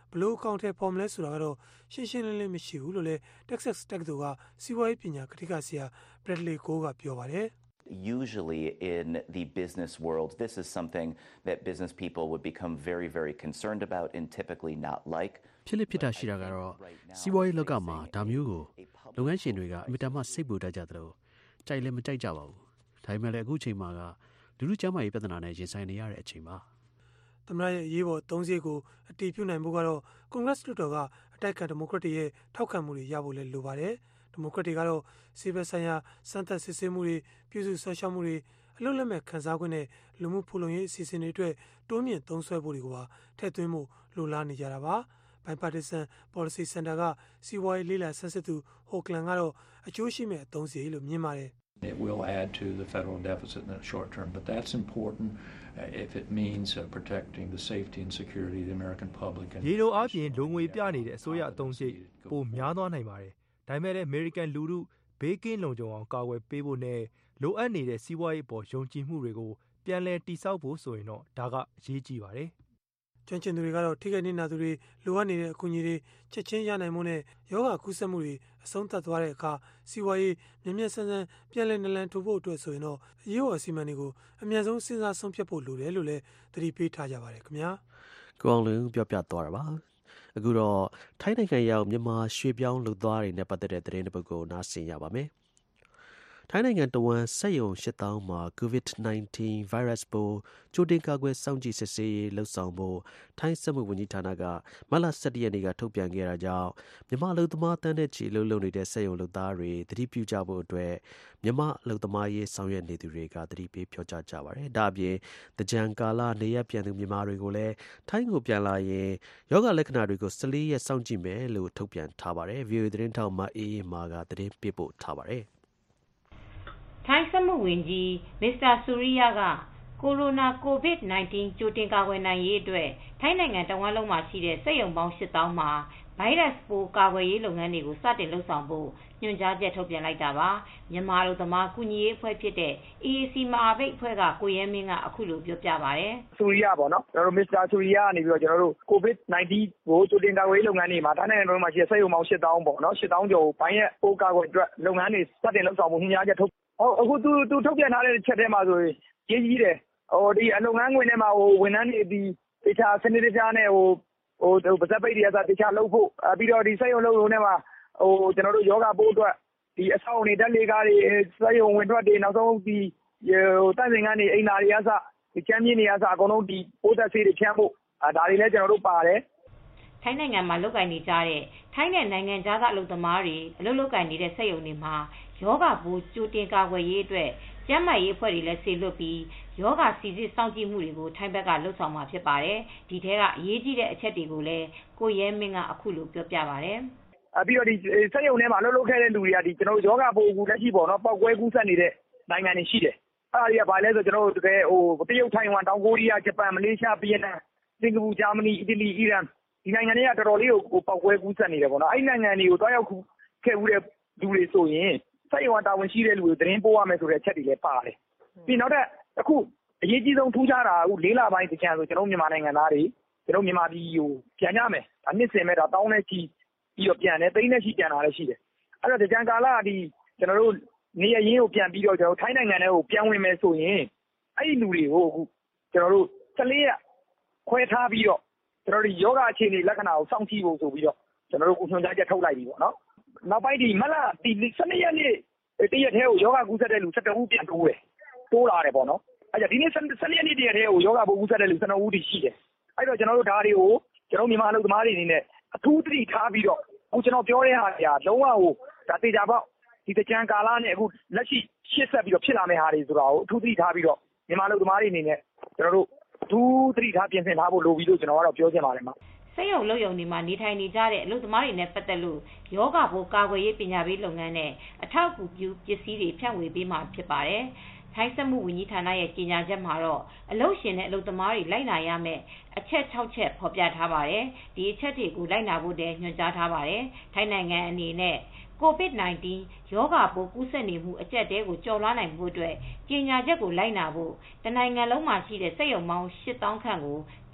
ဘလို့အကောင့်ထဲပေါ်မလဲဆိုတာကတော့ရှင်းရှင်းလင်းလင်းမရှိဘူးလို့လည်း Texas တက္ကသိုလ်ကစီးပွားရေးပညာကတိကဆရာ Bradley Cole ကပြောပါတယ် Usually in the business world, this is something that business people would become very, very concerned about and typically not like. ဖြစ်ဖြစ်တာရှိတာကတော့စီးပွားရေးလောကမှာဒါမျိုးကိုလုပ်ငန်းရှင်တွေကအမြဲတမ်းစိတ်ပူတတ်ကြတယ်လို့ကြိုက်လည်းမကြိုက်ကြပါဘူး။ဒါပေမဲ့လည်းအခုချိန်မှာကလူလူကျမ်းမာရေးပြဿနာနဲ့ရင်ဆိုင်နေရတဲ့အချိန်ပါ။သမ္မတရဲ့အရေးပေါ်သုံးစရိတ်ကိုအတည်ပြုနိုင်ဖို့ကတော့ကွန်ဂရက်လွှတ်တော်ကအတိုက်အခံဒီမိုကရက်တွေရဲ့ထောက်ခံမှုတွေရဖို့လည်းလိုပါတယ်။ဒီမိုကရက်တွေကတော့စီးပွားဆိုင်ရာစမ်းသပ်စစ်ဆေးမှုတွေပြုစုဆောက်ရှောက်မှုတွေအလုပ်လက်မဲ့ခန်းစားခွင့်နဲ့လူမှုဖူလုံရေးအစီအစဉ်တွေအတွက်တိုးမြင့်သုံးစွဲဖို့တွေကိုပါထည့်သွင်းမှုလိုလားနေကြတာပါ။ Bipartisan Policy Center ကစီးပွားရေးလေးလာဆန်းစစ်သူဟိုကလန်ကတော့အကျိုးရှိမဲ့အသုံးစရိတ်လို့မြင်ပါတယ်။ It will add to the federal deficit in the short term, but that's important uh, if it means uh, protecting the safety and security of the American public. ရေလိုအပြင်လုံငွေပြနေတဲ့အစိုးရအသုံးစရိတ်ပိုများသွားနိုင်ပါတယ်။ဒါပေမဲ့လည်း American လူထုဘေးကင်းလုံခြုံအောင်ကာကွယ်ပေးဖို့နဲ့လိုအပ်နေတဲ့စီးပွားရေးပေါ်ယုံကြည်မှုတွေကိုပြန်လည်တည်ဆောက်ဖို့ဆိုရင်တော့ဒါကအရေးကြီးပါတယ်။ကျွမ်းကျင်သူတွေကတော့ထိခိုက်နေတာသူတွေလိုအပ်နေတဲ့အကူအညီတွေချက်ချင်းရနိုင်မှုနဲ့ယောဂကူးစက်မှုတွေအဆုံးသတ်သွားတဲ့အခါစီးပွားရေးမြင့်မြတ်ဆန်းဆန်းပြန်လည်နလန်ထူဖို့အတွက်ဆိုရင်တော့အရေးပေါ်အစီအမံတွေကိုအများဆုံးစဉ်းစားဆုံးဖြတ်ဖို့လိုတယ်လို့လည်းသတိပေးထားကြပါတယ်ခင်ဗျာ။ကိုအောင်လွင်ပြောပြသွားတာပါ။အခုတော့ထိုင်းနိုင်ငံရောက်မြန်မာရွှေပြောင်းလူသားတွေနဲ့ပတ်သက်တဲ့သတင်းတစ်ပုဒ်ကိုနားဆင်ရပါမယ်။ထိုင်းနိုင်ငံတဝန်းစက်ရုံရှစ်သောင်းမှာ COVID nineteen ဗိုင်းရပ်စ်ပိုးကြိုတင်ကာကွယ်စောင့်ကြည့်စစ်ဆေးရေးလှုပ်ဆောင်ဖို့ထိုင်းစက်မှုဝန်ကြီးဌာနကမတ်လဆယ့်တစ်ရက်နေ့ကထုတ်ပြန်ခဲ့တာကြောင့်မြန်မာအလုပ်သမားတန်းတဲ့ချီလှုပ်လှုပ်နေတဲ့စက်ရုံလုပ်သားတွေသတိပြုကြဖို့အတွက်မြန်မာအလုပ်သမားရေးဆောင်ရွက်နေသူတွေကသတိပေးပြောကြားကြပါတယ်။ဒါအပြင်တကြံကာလနေရပြန်သူမြန်မာတွေကိုလည်းထိုင်းကိုပြန်လာရင်ယောဂလက္ခဏာတွေကို၁၄ရက်စောင့်ကြည့်မယ်လို့ထုတ်ပြန်ထားပါတယ်။ ဗီအိုအေ သတင်းထောက်မအေးအေးမာကသတင်းပေးပို့ထားပါတယ်။ထိုင်းစက်မှုဝန်ကြီးမစ္စတာဆူရီယာကကိုရိုနာ COVID nineteen ကြိုတင်ကာကွယ်နိုင်ရေးအတွက်ထိုင်းနိုင်ငံတဝန်းလုံးမှာရှိတဲ့စက်ရုံပေါင်းရှစ်သောင်းမှာဗိုင်းရပ်စ်ပိုးကာကွယ်ရေးလုပ်ငန်းတွေကိုစတင်လုပ်ဆောင်ဖို့ညွှန်ကြားချက်ထုတ်ပြန်လိုက်တာပါမြန်မာလူသမားကူညီရေးအဖွဲ့ဖြစ်တဲ့ အေ အေ စီ မဟာမိတ်အဖွဲ့ကကိုရဲမင်းကအခုလိုပြောပြပါတယ်ဆူရီယာပေါ့နော်ကျွန်တော်တို့မစ္စတာဆူရီယာကနေပြီးတော့ကျွန်တော်တို့ COVID nineteen ကိုကြိုတင်ကာကွယ်ရေးလုပ်ငန်းတွေမှာထိုင်းနိုင်ငံတော်မှာရှိတဲ့စက်ရုံပေါင်းရှစ်သောင်းပေါ့နော်ရှစ်သောင်းကျော်ဘိုင်းရဲ့ပိုးကာကွယ်အတွက်လုပ်ငန်းတွေစတင်လုပ်ဆောင်ဖို့ညွှန်ကြားချက်ထုတ်ဟုတ်အခုသူသူထုတ်ပြန်ထားတဲ့ချက်ထဲမှာဆိုရင်ရေးကြီးတယ်ဟိုဒီအလုပ်ငန်းခွင်ထဲမှာဟိုဝန်ထမ်းတွေဒီတခြားစနစ်တကျနဲ့ဟိုဟိုဗဇက်ပိတ်တွေကတခြားလုပ်ဖို့ပြီးတော့ဒီစက်ရုံလုပ်ရုံထဲမှာဟိုကျွန်တော်တို့ယောဂပိုးအတွက်ဒီအဆောက်အအုံတွေတက်လေကားတွေစက်ရုံဝင်ထွက်တွေနောက်ဆုံးဒီဟိုတန့်စင်ကနေအိမ်သာတွေအစဒီချမ်းမြင့်တွေအစအကုန်လုံးဒီပိုးသက်ဆေးတွေဖြန့်ဖို့အဲဒါတွေလည်းကျွန်တော်တို့ပါတယ်ထိုင်းနိုင်ငံမှာလုပ်ကိုင်နေကြတဲ့ထိုင်းနဲ့နိုင်ငံခြားသားအလုပ်သမားတွေအလုပ်လုပ်ကိုင်နေတဲ့စက်ရုံတွေမှာယောဂပိုးကြိုတင်ကာကွယ်ရေးအတွက်ကျန်းမာရေးအဖွဲ့တွေလည်းဆေလွတ်ပြီးယောဂစီစစ်စောင့်ကြည့်မှုတွေကိုထိုင်းဘက်ကလှုပ်ဆောင်မှာဖြစ်ပါတယ်။ဒီထဲကအရေးကြီးတဲ့အချက်တွေကိုလည်းကိုရဲမင်းကအခုလိုပြောပြပါတယ်။အပြီးတော့ဒီစက်ရုံထဲမှာလှုပ်လှုပ်ခဲ့တဲ့လူတွေကဒီကျွန်တော်တို့ယောဂပိုးကူလက်ရှိပေါ့နော်ပောက်ကွဲကူးစက်နေတဲ့နိုင်ငံတွေရှိတယ်။အဲ့ဒါတွေကဘာလဲဆိုကျွန်တော်တို့တကယ်ဟိုတရုတ်ထိုင်ဝမ်တောင်ကိုရီးယားဂျပန်မလေးရှားဗီယက်နမ်စင်ကာပူဂျာမနီအီတလီအီရန်ဒီနိုင်ငံတွေကတော်တော်လေးကိုပောက်ကွဲကူးစက်နေတယ်ပေါ့နော်။အဲ့နိုင်ငံတွေကိုတွားရောက်ခဲ့ဦးတဲ့လူတွေဆိုရင်စက်ရုံတာဝန်ရှိတဲ့လူတွေသတင်းပို့ရမယ်ဆိုတဲ့အချက်တွေလည်းပါတယ်။ပြီးနောက်တော့အခုအရေးကြီးဆုံးထူးခြားတာအခုလေးလပိုင်းတချမ်းဆိုကျွန်တော်မြန်မာနိုင်ငံသားတွေကျွန်တော်မြန်မာပြည်ကိုပြန်ကြမယ်။ဒါနှစ်စင်မဲ့ဒါတောင်းနဲ့ချီပြီးတော့ပြန်တယ်သိန်းနဲ့ချီပြန်လာလည်းရှိတယ်။အဲ့တော့တချမ်းကာလဒီကျွန်တော်တို့နေရရင်းကိုပြန်ပြီးတော့ကျွန်တော်ထိုင်းနိုင်ငံထဲကိုပြန်ဝင်မယ်ဆိုရင်အဲ့ဒီလူတွေကိုအခုကျွန်တော်တို့၁၄ရက်ခွဲထားပြီးတော့ကျွန်တော်တို့ယောဂအခြေအနေလက္ခဏာကိုစောင့်ကြည့်ဖို့ဆိုပြီးတော့ကျွန်တော်တို့ကိုညွှန်ကြားချက်ထုတ်လိုက်ပြီပေါ့နော်။နောက်ပိုင်းဒီမလားဒီ၁၂ရက်နေ့တရက်ထဲကိုယောဂကူးစက်တဲ့လူ၁၁ဦးပြန်တိုးတယ်တိုးလာတယ်ပေါ့နော်အဲ့ဒါဒီနေ့၁၂ရက်နေ့တရက်ထဲကိုယောဂပိုးကူးစက်တဲ့လူ၁၂ဦးတည်ရှိတယ်အဲ့တော့ကျွန်တော်တို့ဒါတွေကိုကျွန်တော်မြန်မာအလုပ်သမားတွေအနေနဲ့အထူးသတိထားပြီးတော့အခုကျွန်တော်ပြောတဲ့ဟာတွေကလုံးဝဟိုဒါတေချာပေါ့ဒီတကြံကာလနဲ့အခုလက်ရှိရှေ့ဆက်ပြီးတော့ဖြစ်လာမယ့်ဟာတွေဆိုတာကိုအထူးသတိထားပြီးတော့မြန်မာအလုပ်သမားတွေအနေနဲ့ကျွန်တော်တို့အထူးသတိထားပြင်ဆင်ထားဖို့လိုပြီလို့ကျွန်တော်ကတော့ပြောချင်ပါတယ်မှာစက်ရုံလုပ်ရုံတွေမှာနေထိုင်နေကြတဲ့အလုပ်သမားတွေနဲ့ပတ်သက်လို့ယောဂပိုးကာကွယ်ရေးပညာပေးလုပ်ငန်းနဲ့အထောက်အကူပြုပစ္စည်းတွေဖြန့်ဝေပေးမှာဖြစ်ပါတယ်။ထိုင်းစက်မှုဝန်ကြီးဌာနရဲ့ကြေညာချက်မှာတော့အလုပ်ရှင်နဲ့အလုပ်သမားတွေလိုက်နာရမယ့်အချက်၆ချက်ဖော်ပြထားပါတယ်။ဒီအချက်တွေကိုလိုက်နာဖို့တည်းညွှန်ကြားထားပါတယ်။ထိုင်းနိုင်ငံအနေနဲ့ COVID nineteen ရောဂါပိုးကူးစက်နေမှုအကျပ်တဲကိုကျော်လွှားနိုင်ဖို့အတွက်ကြေညာချက်ကိုလိုက်နာဖို့တနိုင်ငံလုံးမှာရှိတဲ့စက်ရုံပေါင်းရှစ်သောင်းခန့်ကို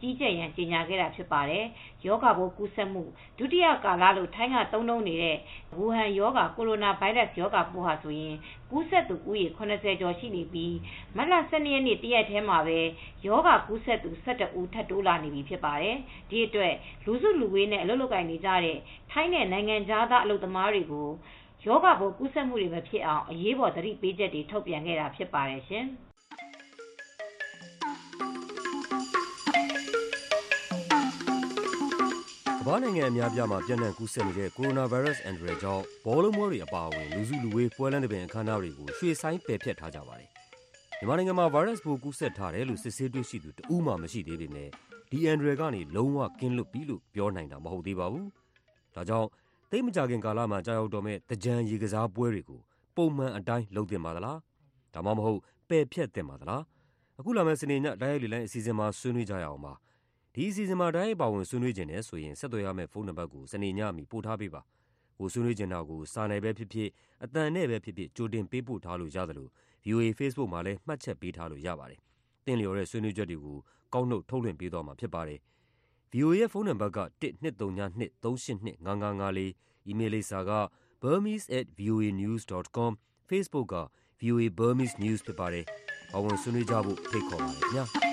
ကြီးကျယ်ရန်ကြေညာခဲ့တာဖြစ်ပါတယ်။ယောဂပိုးကူးစက်မှုဒုတိယကာလလို့ထိုင်းကသုံးနှုန်းနေတဲ့ဝူဟန်ယောဂကိုရိုနာဗိုင်းရပ်စ်ယောဂပိုးဟာဆိုရင်ကူးစက်သူဦးရေခုနှစ်ဆယ်ကျော်ရှိနေပြီးမတ်လဆယ်ရက်နေ့တရက်ထဲမှာပဲယောဂကူးစက်သူဆယ်တစ်ဦးထပ်တိုးလာနေပြီဖြစ်ပါတယ်။ဒီအတွက်လူစုလူဝေးနဲ့အလုပ်လုပ်ကိုင်နေကြတဲ့ထိုင်းနဲ့နိုင်ငံခြားသားအလုပ်သမားတွေကိုယောဂပိုးကူးစက်မှုတွေမဖြစ်အောင်အရေးပေါ်သတိပေးချက်တွေထုတ်ပြန်ခဲ့တာဖြစ်ပါတယ်ရှင်။ကမ္ဘာနိုင်ငံအများပြားမှာပြန့်နှံ့ကူးစက်နေတဲ့ကိုရိုနာဗိုင်းရပ်စ်အန္တရာယ်ကြောင့်ဘောလုံးပွဲတွေအပါအဝင်လူစုလူဝေးပွဲလမ်းသဘင်အခမ်းအနားတွေကိုရွှေ့ဆိုင်းပယ်ဖျက်ထားကြပါတယ်။မြန်မာနိုင်ငံမှာဗိုင်းရပ်စ်ပိုးကူးစက်ထားတယ်လို့စစ်ဆေးတွေ့ရှိသူတဦးမှမရှိသေးပေမဲ့ဒီအန္တရာယ်ကနေလုံးဝကင်းလွတ်ပြီလို့ပြောနိုင်တာမဟုတ်သေးပါဘူး။ဒါကြောင့်သိပ်မကြာခင်ကာလမှာကြာရောက်တော့မဲ့သင်္ကြန်ရေကစားပွဲတွေကိုပုံမှန်အတိုင်းလုပ်သင့်ပါသလား။ဒါမှမဟုတ်ပယ်ဖျက်သင့်ပါသလား။အခုလာမယ့်စနေညတိုက်ရိုက်လေလိုင်းအစီအစဉ်မှာဆွေးနွေးကြရအောင်ပါ။ဒီအစီအစဉ်မှာတိုက်ရိုက်ပါဝင်ဆွေးနွေးခြင်းနဲ့ဆိုရင်ဆက်သွယ်ရမယ့်ဖုန်းနံပါတ်ကိုစနေညမီပို့ထားပေးပါ။ကိုဆွေးနွေးခြင်းတာကိုစာနယ်ပဲဖြစ်ဖြစ်အသံနဲ့ပဲဖြစ်ဖြစ်ကြိုတင်ပေးပို့ထားလို့ရတယ်လို့ ဗွီအိုအေ Facebook မှာလည်းမှတ်ချက်ပေးထားလို့ရပါတယ်။သင်လျော်တဲ့ဆွေးနွေးချက်တွေကိုကောက်နှုတ်ထုတ်လွှင့်ပေးသွားမှာဖြစ်ပါတယ်။ ဗွီအိုအေရဲ့ဖုန်းနံပါတ်ကတစ် နှစ် သုံး ည နှစ် သုံး ရှစ် နှစ် ငါး ငါး ငါး လေး အီးမေးလ်လိပ်စာက burmese at voanews dot com Facebook က ဗွီအိုအေ Burmese News ဖြစ်ပါတယ်။ပါဝင်ဆွေးနွေးကြဖို့ဖိတ်ခေါ်ပါတယ်ခင်ဗျာ။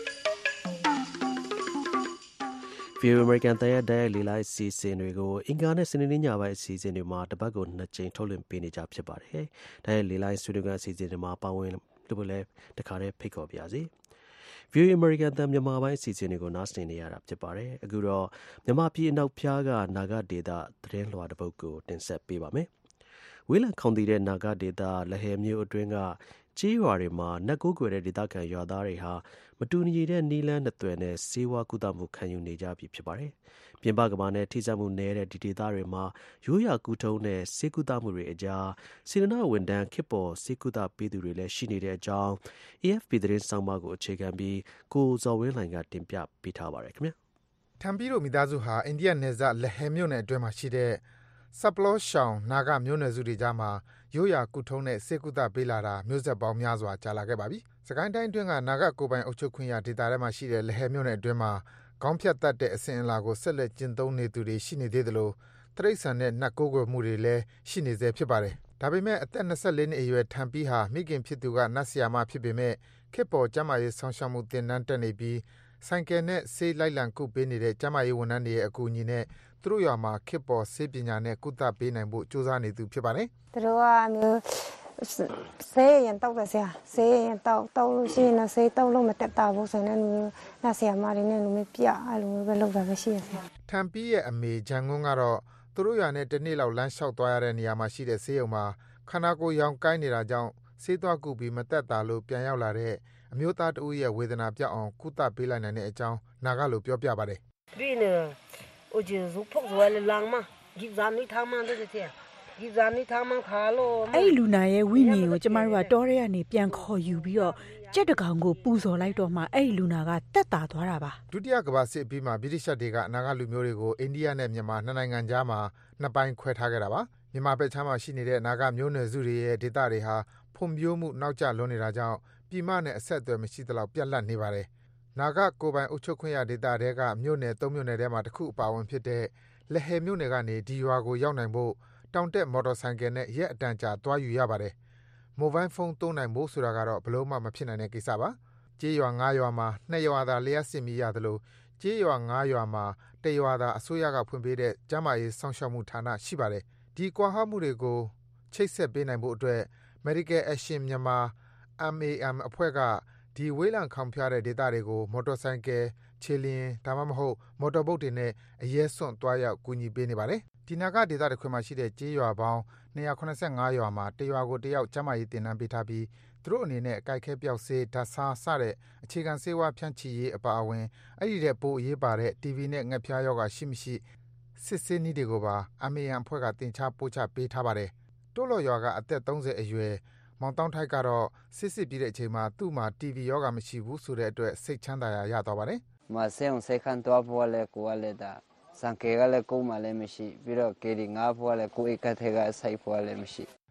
View American တရက်တဲ့လေလိုက်စီစဉ်တွေကိုအင်္ဂါနဲ့စနေနေ့ညပိုင်းအစီအစဉ်တွေမှာတပတ်ကိုနှစ်ကြိမ်ထုတ်လွှင့်ပေးနေကြဖြစ်ပါတယ်။ဒါရဲ့လေလိုက်ဆွေးနွေးခန်းအစီအစဉ်တွေမှာပါဝင်လို့လည်းတခါတည်းဖိတ်ခေါ်ပါရစေ။ View American တမြန်မာပိုင်းအစီအစဉ်တွေကိုနားဆင်နေရတာဖြစ်ပါတယ်။အခုတော့မြန်မာပြည်အနောက်ဖျားကနာဂဒေတာသတင်းလွှာတစ်ပုဒ်ကိုတင်ဆက်ပေးပါမယ်။ဝေးလံခေါင်တည်တဲ့နာဂဒေတာလဟယ်မြို့အတွင်းကကြေးရွာတွေမှာနတ်ကိုးကွယ်တဲ့ဒေသခံရွာသားတွေဟာမတူညီတဲ့နီလန်းနှစ်သွယ်နဲ့ဆေးဝါးကုသမှုခံယူနေကြပြီဖြစ်ပါတယ်။ပြင်ပကမ္ဘာနဲ့ထိစပ်မှုနည်းတဲ့ဒီဒေသတွေမှာရိုးရာကူထုံးတဲ့ဆေးကုသမှုတွေအကြားစေတနာဝန်ထမ်းခေတ်ပေါ်ဆေးကုသပေးသူတွေလည်းရှိနေတဲ့အကြောင်း အေ အက်ဖ် ပီ သတင်းဆောင်းပါးကိုအခြေခံပြီးကိုဇော်ဝင်းလှိုင်ကတင်ပြပေးထားပါတယ်ခင်ဗျာ။ထမ်ပီရိုမိသားစုဟာအိန္ဒိယနယ်စပ်လဟယ်မြို့နယ်အတွင်းမှာရှိတဲ့ဆပ်ပလောရှောင်နာဂမျိုးနွယ်စုတွေကြားမှာရိုးရာကုထုံးတဲ့ဆေးကုသပေးလာတာမျိုးဆက်ပေါင်းများစွာကြာလာခဲ့ပါပြီ။စကိုင်းတိုင်းအတွင်းကနာဂကိုယ်ပိုင်အုပ်ချုပ်ခွင့်ရဒေသထဲမှာရှိတဲ့လဟယ်မြို့နယ်အတွင်းမှာခေါင်းဖြတ်တတ်တဲ့အစဉ်အလာကိုဆက်လက်ကျင့်သုံးနေသူတွေရှိနေသေးသလိုတိရစ္ဆာန်နဲ့နတ်ကိုးကွယ်မှုတွေလည်းရှိနေဆဲဖြစ်ပါတယ်။ဒါပေမဲ့အသက်၂၄နှစ်အရွယ်ထမ်ပီဟာမိခင်ဖြစ်သူကနတ်ဆရာမဖြစ်ပေမဲ့ခေတ်ပေါ်ကျန်းမာရေးဆောင်ရှောက်မှုသင်တန်းတက်နေပြီးဆိုင်ကယ်နဲ့ဆေးလိုက်လံကုပေးနေတဲ့ကျန်းမာရေးဝန်ထမ်းတွေရဲ့အကူအညီနဲ့သူတို့ရွာမှာခေတ်ပေါ်ဆေးပညာနဲ့ကုသပေးနိုင်ဖို့ကြိုးစားနေသူဖြစ်ပါတယ်။သူတို့ကမျိုးဆေးရင်တောက်တယ်ဆရာဆေးရင်တောက်တောက်လို့ရှိရင်ဆေးတောက်လို့မတက်တာဘူးဆိုရင်လည်းနတ်ဆရာမတွေနဲ့လူမျိုးပြအဲ့လိုမျိုးပဲလုပ်တာပဲရှိရဆရာ။ထမ်ပီရဲ့အမေဂျန်ငွန်းကတော့သူတို့ရွာနဲ့တနေ့လောက်လမ်းလျှောက်သွားရတဲ့နေရာမှာရှိတဲ့ဆေးရုံမှာခန္ဓာကိုယ်ရောင်ကိုင်းနေတာကြောင့်ဆေးသွားကုပြီးမတက်တာလို့ပြန်ရောက်လာတဲ့အမျိုးသားတဦးရဲ့ဝေဒနာပြောက်အောင်ကုသပေးလိုက်နိုင်တဲ့အကြောင်းနာဂလိုပြောပြပါတယ်။ဒီနေ့我就是跑出来了浪嘛，ဒီဇာနီထားမှန်းတဲ့တဲ့ဒီဇာနီထားမှန်းခါလို့အဲ့လူနာရဲ့ဝိညာဉ်ကိုကျမတို့ကတောထဲကနေပြန်ခေါ်ယူပြီးတော့ကြက်တကောင်ကိုပူဇော်လိုက်တော့မှအဲ့လူနာကတက်တာသွားတာပါဒုတိယကမ္ဘာစစ်ပြီးမှဗြိတိရှတွေကအနာဂတ်လူမျိုးတွေကိုအိန္ဒိယနဲ့မြန်မာနှစ်နိုင်ငံကြားမှာနှစ်ပိုင်းခွဲထားခဲ့တာပါမြန်မာဘက်ခြမ်းမှာရှိနေတဲ့အနာဂတ်မျိုးနွယ်စုတွေရဲ့ဒေသတွေဟာဖွံ့ဖြိုးမှုနောက်ကျလွန်းနေတာကြောင့်ပြည်မနဲ့အဆက်အသွယ်မရှိသလောက်ပြတ်လတ်နေပါတယ်နာဂကိုယ်ပိုင်အုပ်ချုပ်ခွင့်ရဒေသတွေကမြို့နယ်သုံးမြို့နယ်ထဲမှာတစ်ခုအပါအဝင်ဖြစ်တဲ့လဟယ်မြို့နယ်ကနေဒီရွာကိုရောက်နိုင်ဖို့တောင်တက်မော်တော်ဆိုင်ကယ်နဲ့ရက်အတန်ကြာသွားယူရပါတယ်။မိုဘိုင်းဖုန်းသုံးနိုင်ဖို့ဆိုတာကတော့ဘလို့မှမဖြစ်နိုင်တဲ့ကိစ္စပါ။ကြေးရွာ၅ရွာမှာနှစ်ရွာသာလျှက်စစ်မိရတယ်လို့ကြေးရွာ၅ရွာမှာတရွာသာအစိုးရကဖွင့်ပေးတဲ့ကျန်းမာရေးစောင့်ရှောက်မှုဌာနရှိပါတယ်။ဒီကွာဟမှုတွေကိုချိတ်ဆက်ပေးနိုင်ဖို့အတွက် Medical Action Myanmar အမ် အေ အမ် အဖွဲ့ကဒီဝေးလံခေါင်ဖျားတဲ့ဒေသတွေကိုမော်တော်ဆိုင်ကယ်ခြေလျင်ဒါမှမဟုတ်မော်တော်ဘုတ်တွေနဲ့အရဲစွန့်သွားရောက်ကူညီပေးနေပါတယ်။ဒီနာဂဒေသတစ်ခွင်မှာရှိတဲ့ကြေးရွာပေါင်း၂၇၅ရွာမှာတရွာကိုတယောက်ကျန်းမာရေးသင်တန်းပေးထားပြီးသူတို့အနေနဲ့အကြိုက်ခဲပြောက်ဆေးဓာတ်ဆားစတဲ့အခြေခံဆေးဝါးဖြန့်ချိရေးအပါအဝင်အဲ့ဒီတဲ့ပိုအရေးပါတဲ့ တီ ဗီ နဲ့ငှက်ဖျားရောဂါရှိမရှိစစ်ဆေးနည်းတွေကိုပါ အမ် အေ အမ် အဖွဲ့ကတင်ချပို့ချပေးထားပါတယ်။တိုးလော်ရွာကအသက်၃၀အရွယ်မောင်တောင်းထိုက်ကတော့စစ်စစ်ပြီးတဲ့အချိန်မှာသူ့မှာ တီ ဗီ ရောဂါမရှိဘူးဆိုတဲ့အတွက်စိတ်ချမ်းသာရာရသွားပါတယ်။မဆေးအောင်ဆေးခန်းတော့ပေါ်လဲကိုကလည်းဒါစံကေကလည်းကိုမှလည်းမရှိပြီးတော့ကေဒီငါပေါ်လည်းကိုအိတ်ကထဲကဆိုင်ပေါ်လည်းမရှိ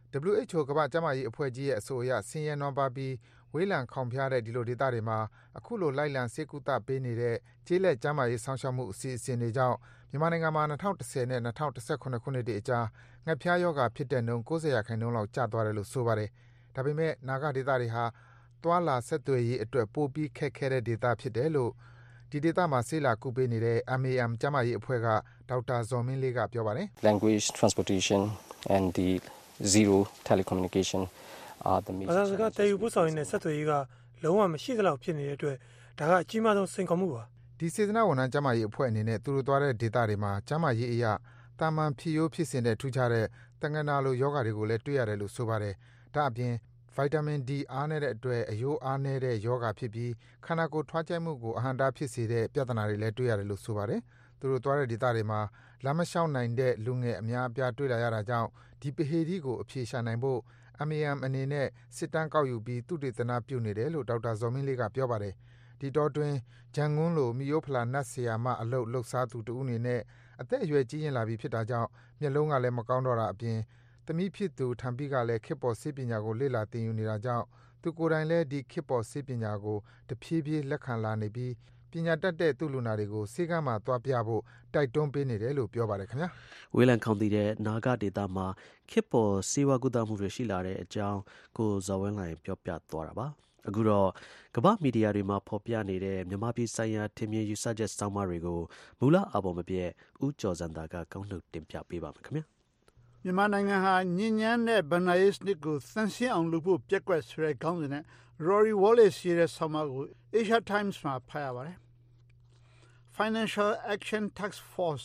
ဒบเบิลยู เอช အို ကမ္ဘာ့ကျန်းမာရေးအဖွဲ့ကြီးရဲ့အဆိုအရဆင်းရဲနွမ်းပါးပြီးဝေးလံခေါင်ဖျားတဲ့ဒီလိုဒေသတွေမှာအခုလိုလိုက်လံဆေးကုသပေးနေတဲ့ကျေးလက်ကျန်းမာရေးဆောင်ရှောက်မှုအစီအစဉ်တွေကြောင့်မြန်မာနိုင်ငံမှာ၂၀၁၀နဲ့၂၀၁၇ခုနှစ်တည်းအကြားငှက်ဖျားရောဂါဖြစ်တဲ့နှုန်း၉၀ရာခိုင်နှုန်းလောက်ကျသွားတယ်လို့ဆိုပါတယ်။ဒါပေမဲ့နာဂဒေသတွေဟာသွာလာဆက်သွယ်ရေးအတွက်ပိုပြီးခက်ခဲတဲ့ဒေသဖြစ်တယ်လို့ဒီဒေသမှာဆေးလာကုပေးနေတဲ့ M A M ကျန်းမာရေးအဖွဲ့ကဒေါက်တာဇော်မင်းလေးကပြောပါတယ် Language transportation and the zero telecommunication are the major ဘာသာစကားတည်ယူပို့ဆောင်ရေးနဲ့ဆက်သွယ်ရေးကလုံးဝမရှိသလောက်ဖြစ်နေတဲ့အတွက်ဒါကအကြီးမားဆုံးစိန်ခေါ်မှုပါဒီစေတနာဝန်ထမ်းကျန်းမာရေးအဖွဲ့အနေနဲ့သူတို့သွားတဲ့ဒေသတွေမှာကျန်းမာရေးအရာတာမန်ဖြီယိုးဖြစ်စဉ်တဲ့ထူးခြားတဲ့တန်ငနာလိုယောဂါတွေကိုလည်းတွေ့ရတယ်လို့ဆိုပါတယ်ဒါအပြင်ဗိုက်တာမင် D အားနည်းတဲ့အတွက်အယိုးအားနည်းတဲ့ယောဂါဖြစ်ပြီးခန္ဓာကိုယ်ထွားကျိုက်မှုကိုအဟန့်တားဖြစ်စေတဲ့ပြဿနာတွေလည်းတွေ့ရတယ်လို့ဆိုပါတယ်သူတို့သွားတဲ့ဒေသတွေမှာလမ်းမလျှောက်နိုင်တဲ့လူငယ်အများအပြားတွေ့လာရတာကြောင့်ဒီပဟေဒီကိုအဖြေရှာနိုင်ဖို့ M A M အနေနဲ့စစ်တမ်းကောက်ယူပြီးသူတေသနပြုနေတယ်လို့ဒေါက်တာဇော်မင်းလေးကပြောပါတယ်ဒီတော့တွင်ဂျန်ငွန်းလိုမီယိုဖလာနတ်ဆီယာမအလုတ်လှုပ်ရှားသူတူအနေနဲ့အသက်အရွယ်ကြီးရင်လာပြီးဖြစ်တာကြောင့်မျက်လုံးကလည်းမကောင်းတော့တာအပြင်သမီးဖြစ်သူထံပြီးကလည်းခေတ်ပေါ်စေပညာကိုလေ့လာသင်ယူနေတာကြောင့်သူကိုယ်တိုင်လည်းဒီခေတ်ပေါ်စေပညာကိုတဖြည်းဖြည်းလက်ခံလာနေပြီးပညာတတ်တဲ့သူလူနာတွေကိုစေကမ်းမှာသွားပြဖို့တိုက်တွန်းပေးနေတယ်လို့ပြောပါတယ်ခင်ဗျာဝေးလံခေါင်တည်တဲ့နာဂဒေတာမှာခေတ်ပေါ်စေဝါကုသမှုတွေရှိလာတဲ့အကြောင်းကိုဇော်ဝင်းလိုင်ပြောပြသွားတာပါအခုတော့ကမ္ဘာမီဒီယာတွေမှာဖော်ပြနေတဲ့မြန်မာပြည်ဆိုင်ရာထင်မြင်ယူဆချက်စောင်းမတွေကိုမူလအပေါ်မပြည့်ဦးကျော်စံသာကကောင်းနှုတ်တင်ပြပေးပါမယ်ခင်ဗျာမြန်မာနိုင်ငံဟာညဉ့်ညမ်းတဲ့ဘဏ္ဍာရေးစနစ်ကိုသန့်ရှင်းအောင်လုပ်ဖို့ပြက်ကွက်ဆိုတဲ့ခေါင်းစဉ်နဲ့ Rory Wallace ရေးတဲ့ဆောင်းပါးကို Asia Times မှာဖတ်ရပါတယ် Financial Action Task Force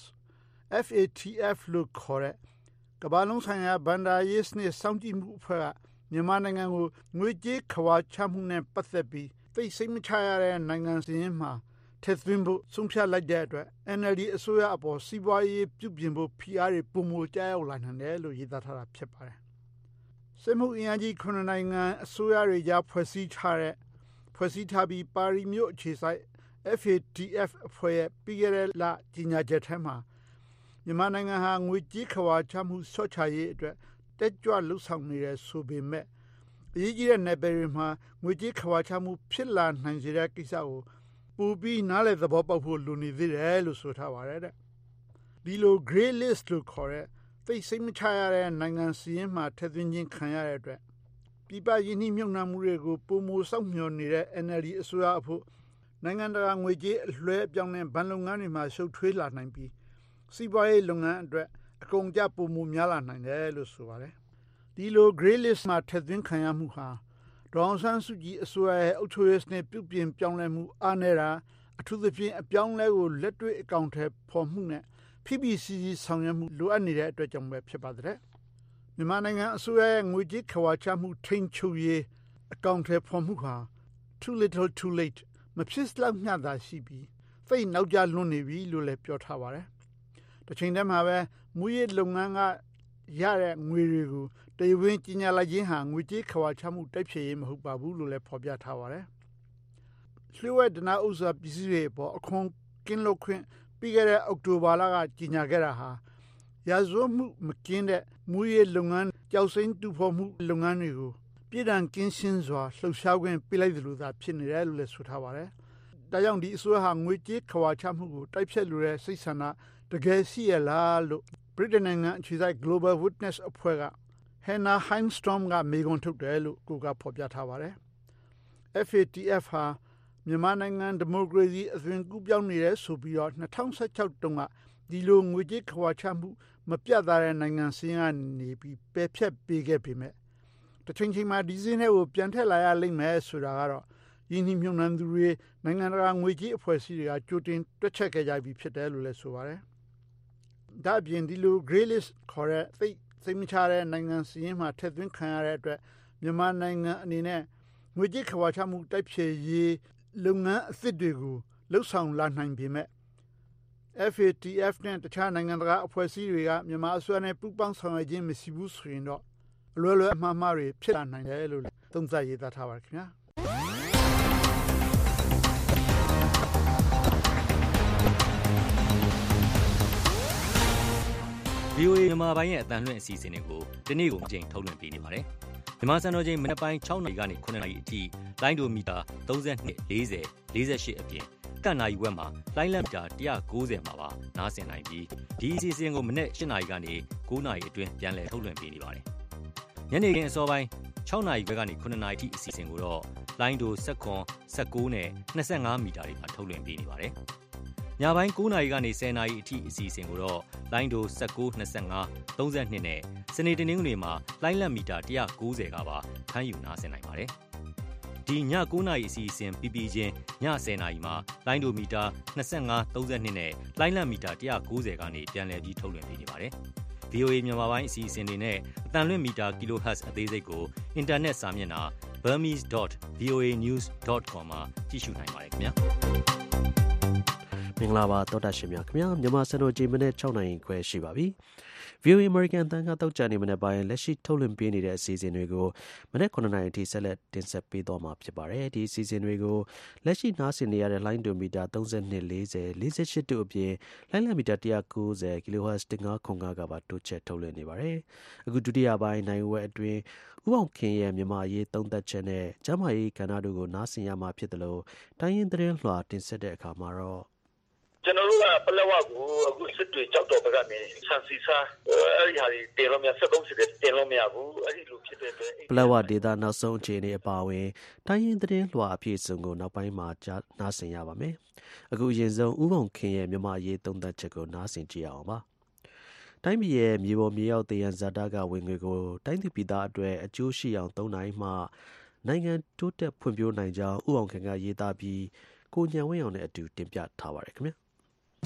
F A T F လို့ခေါ်တဲ့ကမ္ဘာလုံးဆိုင်ရာဘဏ္ဍာရေးစနစ်စောင့်ကြည့်မှုအဖွဲ့ကမြန်မာနိုင်ငံကိုငွေကြေးခဝါချမှုနဲ့ပတ်သက်ပြီးသိစိတ်မချရတဲ့နိုင်ငံစည်းမှာထက်သွင်းဖို့ဆုံးဖြတ်လိုက်တဲ့အတွက် N L D အစိုးရအပေါ်စီးပွားရေးပြုပြင်ဖို့ဖိအားတွေပုံမကြားရောက်လာနိုင်တယ်လို့ရေးသားထားတာဖြစ်ပါတယ်။စစ်မှုအင်အားကြီးခုနှစ်နိုင်ငံအစိုးရတွေကြားဖွဲ့စည်းထားတဲ့ဖွဲ့စည်းထားပြီးပါရီမြို့အခြေစိုက် F A T F အဖွဲ့ရဲ့ပြီးခဲ့တဲ့လကြီးညာချက်ထဲမှာမြန်မာနိုင်ငံဟာငွေကြေးခဝါချမှုဆော့ချရေးအတွက်တက်ကြွလှုပ်ဆောင်နေတဲ့ဆိုပေမဲ့အရေးကြီးတဲ့နယ်ပယ်တွေမှာငွေကြေးခဝါချမှုဖြစ်လာနိုင်စေတဲ့ကိစ္စကိုပူပြီးနားလည်သဘောပေါက်ဖို့လိုနေသေးတယ်လို့ဆိုထားပါတယ်တဲ့ဒီလို Grey List လို့ခေါ်တဲ့သိစိတ်မချရတဲ့နိုင်ငံစီးရင်မှာထည့်သွင်းခြင်းခံရတဲ့အတွက်ပြည်ပရင်းနှီးမြှုပ်နှံမှုတွေကိုပုံမစောင့်မျှော်နေတဲ့ N L D အစိုးရအဖို့နိုင်ငံတကာငွေကြေးအလွှဲအပြောင်းနဲ့ဘဏ်လုပ်ငန်းတွေမှာရှုပ်ထွေးလာနိုင်ပြီးစီးပွားရေးလုပ်ငန်းအတွက်အကုန်ကြပုံမများလာနိုင်တယ်လို့ဆိုပါတယ်ဒီလို Grey List မှာထည့်သွင်းခံရမှုဟာဒေါအောင်ဆန်းစုကြည်အစိုးရရဲ့အုပ်ချုပ်ရေးစနစ်ပြုပြင်ပြောင်းလဲမှုအားနည်းတာအထူးသဖြင့်အပြောင်းလဲကိုလက်တွေ့အကောင့်ထဲပေါ်မှုနဲ့ဖိပြီးစီစီဆောင်ရွက်မှုလိုအပ်နေတဲ့အတွက်ကြောင့်ပဲဖြစ်ပါတယ်မြန်မာနိုင်ငံအစိုးရရဲ့ငွေကြေးခဝါချမှုထိန်းချုပ်ရေးအကောင့်ထဲပေါ်မှုဟာ too little too late မဖြစ်လောက်မျှသာရှိပြီးဖိတ်နောက်ကျလွန်နေပြီလို့လည်းပြောထားပါတယ်တစ်ချိန်တည်းမှာပဲမူရေးလုပ်ငန်းကရတဲ့ငွေတွေကိုတရားဝင်ကြီးညာလိုက်ခြင်းဟာငွေကြေးခဝါချမှုတိုက်ဖျက်ရေးမဟုတ်ပါဘူးလို့လည်းဖော်ပြထားပါတယ်။လျှို့ဝှက်ဒနာဥစ္စာပစ္စည်းတွေပေါ်အခွန်ကင်းလွတ်ခွင့်ပြီးခဲ့တဲ့အောက်တိုဘာလကကြီးညာခဲ့တာဟာရာဇဝတ်မှုမကင်းတဲ့မူရေးလုပ်ငန်းကြောက်စိမ့်တူဖော်မှုလုပ်ငန်းတွေကိုပြည်ထောင်ကင်းရှင်းစွာလှုပ်ရှားခွင့်ပေးလိုက်သလိုသာဖြစ်နေတယ်လို့လည်းဆိုထားပါတယ်။ဒါကြောင့်ဒီအစိုးရဟာငွေကြေးခဝါချမှုကိုတိုက်ဖျက်လိုတဲ့စိတ်ဆန္ဒတကယ်ရှိရလားလို့ဗြိတိန်နိုင်ငံအခြေစိုက် Global Witness အဖွဲ့ကHannah Heinstrom ကမေးခွန်းထုတ်တယ်လို့ကိုကဖော်ပြထားပါတယ်။ F A T F ဟာမြန်မာနိုင်ငံဒီမိုကရေစီအသွင်ကူးပြောင်းနေတယ်ဆိုပြီးတော့၂၀၁၆တုန်းကဒီလိုငွေကြေးခဝါချမှုမပြတ်သားတဲ့နိုင်ငံစင်းကနေပြီးပယ်ဖြတ်ပေးခဲ့ပေမဲ့တစ်ချိန်ချိန်မှာဒီစင်းတွေကိုပြန်ထည့်လာရလိမ့်မယ်ဆိုတာကတော့ယင်းနှိမ့်မြုံနှံသူတွေနိုင်ငံတကာငွေကြေးအဖွဲ့အစည်းတွေကကြိုတင်တွက်ချက်ခဲ့ကြပြီးဖြစ်တယ်လို့လည်းဆိုပါတယ်။ဒါ့အပြင်ဒီလို Grey List ခေါ်တဲ့သိစိတ်မချတဲ့နိုင်ငံစီးရင်မှာထည့်သွင်းခံရတဲ့အတွက်မြန်မာနိုင်ငံအနေနဲ့ငွေကြေးခဝါချမှုတိုက်ဖျက်ရေးလုပ်ငန်းအသစ်တွေကိုလှုပ်ဆောင်လာနိုင်ပေမဲ့ F A T F နဲ့တခြားနိုင်ငံတကာအဖွဲ့အစည်းတွေကမြန်မာအစိုးရနဲ့ပူးပေါင်းဆောင်ရွက်ခြင်းမရှိဘူးဆိုရင်တော့အလွယ်လွယ်အမှားမှားတွေဖြစ်လာနိုင်တယ်လို့သုံးသပ်ရေးသားထားပါတယ်ခင်ဗျာဗွီအိုအေ မြန်မာပိုင်းရဲ့အသံလွှင့်အစီအစဉ်တွေကိုဒီနေ့ကိုအချိန်ထုတ်လွှင့်ပေးနေပါတယ်။မြန်မာစံတော်ချိန်မနက်ပိုင်း၆နာရီကနေခုနှစ်နာရီအထိလိုင်းဒိုမီတာသုံး၂ ၄၀ ၄၈အပြင်ကန့်နာရီဝက်မှာလိုင်းလံမီတာ၁၉၀မှာပါနားဆင်နိုင်ပြီးဒီအစီအစဉ်ကိုမနက်၈နာရီကနေ၉နာရီအတွင်းပြန်လည်ထုတ်လွှင့်ပေးနေပါတယ်။ညနေခင်းအစောပိုင်း၆နာရီခွဲကနေခုနှစ်နာရီထိအစီအစဉ်ကိုတော့လိုင်းဒို၁၇ ၁၉နဲ့၂၅မီတာတွေမှာထုတ်လွှင့်ပေးနေပါတယ်။ညပိုင်း၉နာရီကနေ၁၀နာရီအထိအစီအစဉ်ကိုတော့လိုင်းဒို၁၉ ၂၅ ၃၂နဲ့စနေတနင်္ဂနွေမှာလိုင်းလံမီတာ၁၉၀ကပါဖမ်းယူနားဆင်နိုင်ပါတယ်။ဒီည၉နာရီအစီအစဉ်ပြီးပြီးချင်းည၁၀နာရီမှာလိုင်းဒိုမီတာ၂၅ ၃၂နဲ့လိုင်းလံမီတာ၁၉၀ကနေပြန်လည်ပြီးထုတ်လွှင့်ပေးနေပါတယ်။ ဗွီအိုအေ မြန်မာပိုင်းအစီအစဉ်တွေနဲ့အသံလွှင့်မီတာ kilohertz အသေးစိတ်ကိုအင်တာနက်စာမျက်နှာ burmese dot v o a news dot com မှာကြည့်ရှုနိုင်ပါတယ်ခင်ဗျာမင်္ဂလာပါတောတာရှင်များခင်ဗျာမြန်မာစံတော်ချိန်မနေ့၆နာရီခွဲရှိပါပြီ။ ဗွီအိုအေ American တန်ခါတောက်ကြနေမနေ့ပိုင်းလက်ရှိထုတ်လွှင့်ပေးနေတဲ့အစီအစဉ်တွေကိုမနေ့ခုနှစ်နာရီအထိဆက်လက်တင်ဆက်ပေးသွားမှာဖြစ်ပါတယ်။ဒီအစီအစဉ်တွေကိုလက်ရှိနားဆင်နေရတဲ့လိုင်းဒိုမီတာသုံး၂ ၄၀ ၄၈တို့အပြင်လိုင်းလံမီတာ၁၉၀ kilohertz ၁၅ခု၅ကပါတိုးချက်ထုတ်လွှင့်နေပါတယ်။အခုဒုတိယပိုင်းနိုင်ဝက်အတွင်းဦးအောင်ခင်ရဲ့မြန်မာရေးသုံးသက်ချက်နဲ့ကျမ်းမာရေးကဏ္ဍတို့ကိုနားဆင်ရမှာဖြစ်တယ်လို့တိုင်းရင်းသတင်းလွှာတင်ဆက်တဲ့အခါမှာတော့ကျွန်တော်တို့ကပလက်ဝကိုအခုစစ်တွေကြောက်တော်ဘက်ကနေဆန်စီစာအဲ့ဒီဟာတွေတင်လို့မရစက်သုံးစစ်တင်လို့မရဘူးအဲ့ဒီလိုဖြစ်တဲ့အတွက်ပလက်ဝဒေသနောက်ဆုံးအခြေအနေအပါအဝင်တိုင်းရင်းသတင်းလွှာအပြည့်အစုံကိုနောက်ပိုင်းမှာကြားနားဆင်ရပါမယ်။အခုအရင်ဆုံးဦးအောင်ခင်ရဲ့မြန်မာရေးသုံးသက်ချက်ကိုနားဆင်ကြည့်အောင်ပါ။တိုင်းပြည်ရဲ့မြေပေါ်မြေရောက်တည်ရန်ဇာတာကဝင်ငွေကိုတိုင်းသူပြည်သားအတွက်အကျိုးရှိအောင်သုံးနိုင်မှနိုင်ငံတိုးတက်ဖွံ့ဖြိုးနိုင်ကြောင်းဦးအောင်ခင်ကရေးသားပြီးကိုညံဝင်းအောင်နဲ့အတူတင်ပြထားပါတယ်ခင်ဗျာ။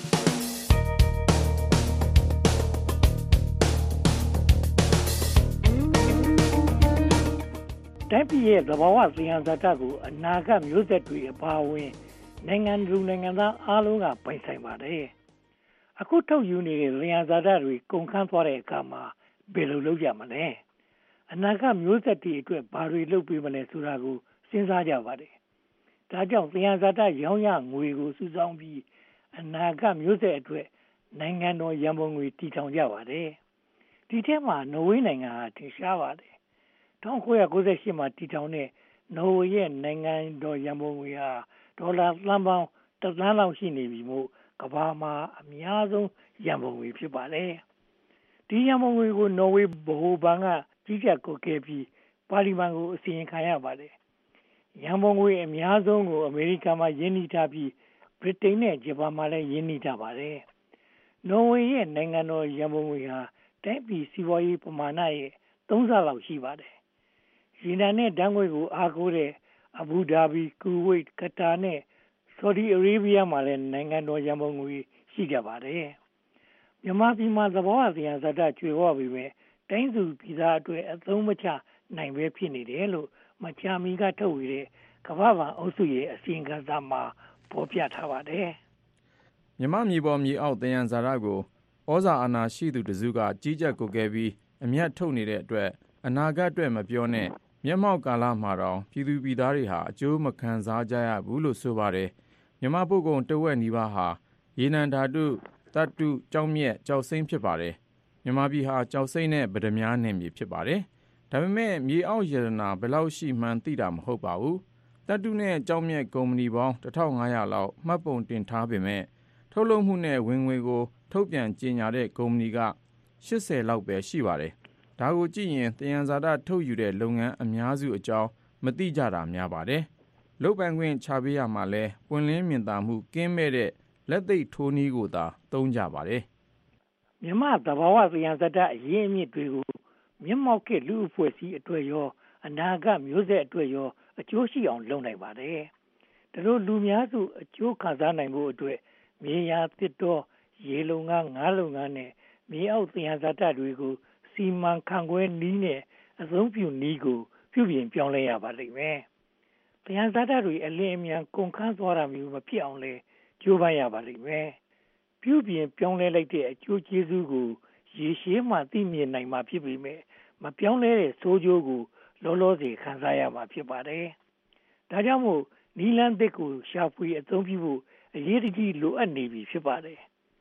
တိုင်းပြည်ရဲ့သဘာဝသယံဇာတကိုအနာဂတ်မျိုးဆက်တွေအပါအဝင်နိုင်ငံလူနိုင်ငံသားအားလုံးကပိုင်ဆိုင်ပါတယ်။အခုထုတ်ယူနေတဲ့သယံဇာတတွေကုန်ခန်းသွားတဲ့အခါမှာဘယ်လိုလုပ်ကြမလဲ။အနာဂတ်မျိုးဆက်တွေအတွက်ဘာတွေလုပ်ပေးမလဲဆိုတာကိုစဉ်းစားကြပါတယ်။ဒါကြောင့်သယံဇာတရောင်းရငွေကိုစုဆောင်းပြီးအနာဂတ်မျိုးဆက်အတွက်နိုင်ငံတော်ရန်ပုံငွေတည်ထောင်ကြပါတယ်။ဒီထဲမှာနော်ဝေးနိုင်ငံဟာထင်ရှားပါတယ်။၁၉၉၈မှာတည်ထောင်တဲ့နော်ဝေရဲ့နိုင်ငံတော်ရန်ပုံငွေဟာဒေါ်လာသန်းပေါင်းတစ်သန်းလောက်ရှိနေပြီမို့ကမ္ဘာမှာအများဆုံးရန်ပုံငွေဖြစ်ပါတယ်။ဒီရန်ပုံငွေကိုနော်ဝေဗဟိုဘဏ်ကကြီးကြပ်ကွပ်ကဲပြီးပါလီမန်ကိုအစီရင်ခံရပါတယ်။ရန်ပုံငွေအများဆုံးကိုအမေရိကန်မှာရင်းနှီးထားပြီးဗြိတိန်နဲ့ဂျပန်မှာလည်းရင်းနှီးထားပါတယ်။နော်ဝေရဲ့နိုင်ငံတော်ရန်ပုံငွေဟာတိုင်းပြည်စီးပွားရေးပမာဏရဲ့သုံးဆလောက်ရှိပါတယ်။ရေနံနဲ့ဓာတ်ငွေ့ကိုအားကိုးတဲ့အဘူဒါဘီ၊ကူဝိတ်၊ကတာနဲ့ဆော်ဒီအာရေးဗီးယားမှာလည်းနိုင်ငံတော်ရန်ပုံငွေရှိကြပါတယ်။မြန်မာပြည်မှာသဘာဝသယံဇာတကျွေးဝပေမဲ့တိုင်းသူပြည်သားအတွက်အသုံးမချနိုင်ပဲဖြစ်နေတယ်လို့မကြာမီကထုတ်ဝေတဲ့ကမ္ဘာ့ဘဏ်အုပ်စုရဲ့အစီရင်ခံစာမှာဖော်ပြထားပါတယ်။မြန်မာမြေပေါ်မြေအောက်သယံဇာတကိုဩဇာအာဏာရှိသူတစုကကြီးကြပ်ကွပ်ကဲပြီးအမြတ်ထုတ်နေတဲ့အတွက်အနာဂတ်အတွက်မပြောနဲ့မျက်မှောက်ကာလမှာတောင်ပြည်သူပြည်သားတွေဟာအကျိုးမခံစားကြရဘူးလို့ဆိုပါတယ်။မြန်မာပုဂ္ဂိုလ်တဝက်နီးပါးဟာရေနံဓာတုသတ္တုကျောက်မြတ်ကျောက်စိမ်းဖြစ်ပါတယ်။မြန်မာပြည်ဟာကျောက်စိမ်းနဲ့ဗဒမြားနယ်မြေဖြစ်ပါတယ်။ဒါပေမဲ့မြေအောက်ရတနာဘယ်လောက်ရှိမှန်းသိတာမဟုတ်ပါဘူး။သတ္တုနဲ့ကျောက်မြတ်ကုမ္ပဏီပေါင်းတစ်ထောင်ငါးရာလောက်မှတ်ပုံတင်ထားပေမဲ့ထုတ်လုပ်မှုနဲ့ဝင်ငွေကိုထုတ်ပြန်ကြေညာတဲ့ကုမ္ပဏီကရှစ်ဆယ်လောက်ပဲရှိပါတယ်။ဒါကိုကြည့်ရင်သယံဇာတထုတ်ယူတဲ့လုပ်ငန်းအများစုအကြောင်းမသိကြတာများပါတယ်။လုပ်ပိုင်ခွင့်ချပေးရမှာလဲပွင့်လင်းမြင်သာမှုကင်းမဲ့တဲ့လက်သိပ်ထိုးနည်းကိုသာသုံးကြပါတယ်။မြမသဘာဝသယံဇာတအရင်းအမြစ်တွေကိုမျက်မှောက်ခေတ်လူအဖွဲ့အစည်းအတွက်ရောအနာဂတ်မျိုးဆက်အတွက်ရောအကျိုးရှိအောင်လုပ်နိုင်ပါတယ်။ဒါလို့လူများစုအကျိုးခံစားနိုင်ဖို့အတွက်မြေယာသစ်တောရေလုံငန်းငါးလုံငန်းနဲ့မြေအောက်သယံဇာတတွေကိုစီမံခန့်ခွဲနည်းနဲ့အသုံးပြုနည်းကိုပြုပြင်ပြောင်းလဲရပါလိမ့်မယ်။သယံဇာတတွေအလင်းအမြန်ကုန်ခန်းသွားတာမျိုးမဖြစ်အောင်လဲကြိုးပမ်းရပါလိမ့်မယ်။ပြုပြင်ပြောင်းလဲလိုက်တဲ့အကျိုးကျေးဇူးကိုရေရှည်မှသိမြင်နိုင်မှာဖြစ်ပေမဲ့မပြောင်းလဲတဲ့ဆိုးကျိုးကိုလောလောဆယ်ခံစားရမှာဖြစ်ပါတယ်။ဒါကြောင့်မို့နီလန်းသစ်ကိုရှာဖွေအသုံးပြုဖို့အရေးတကြီးလိုအပ်နေပြီဖြစ်ပါတယ်။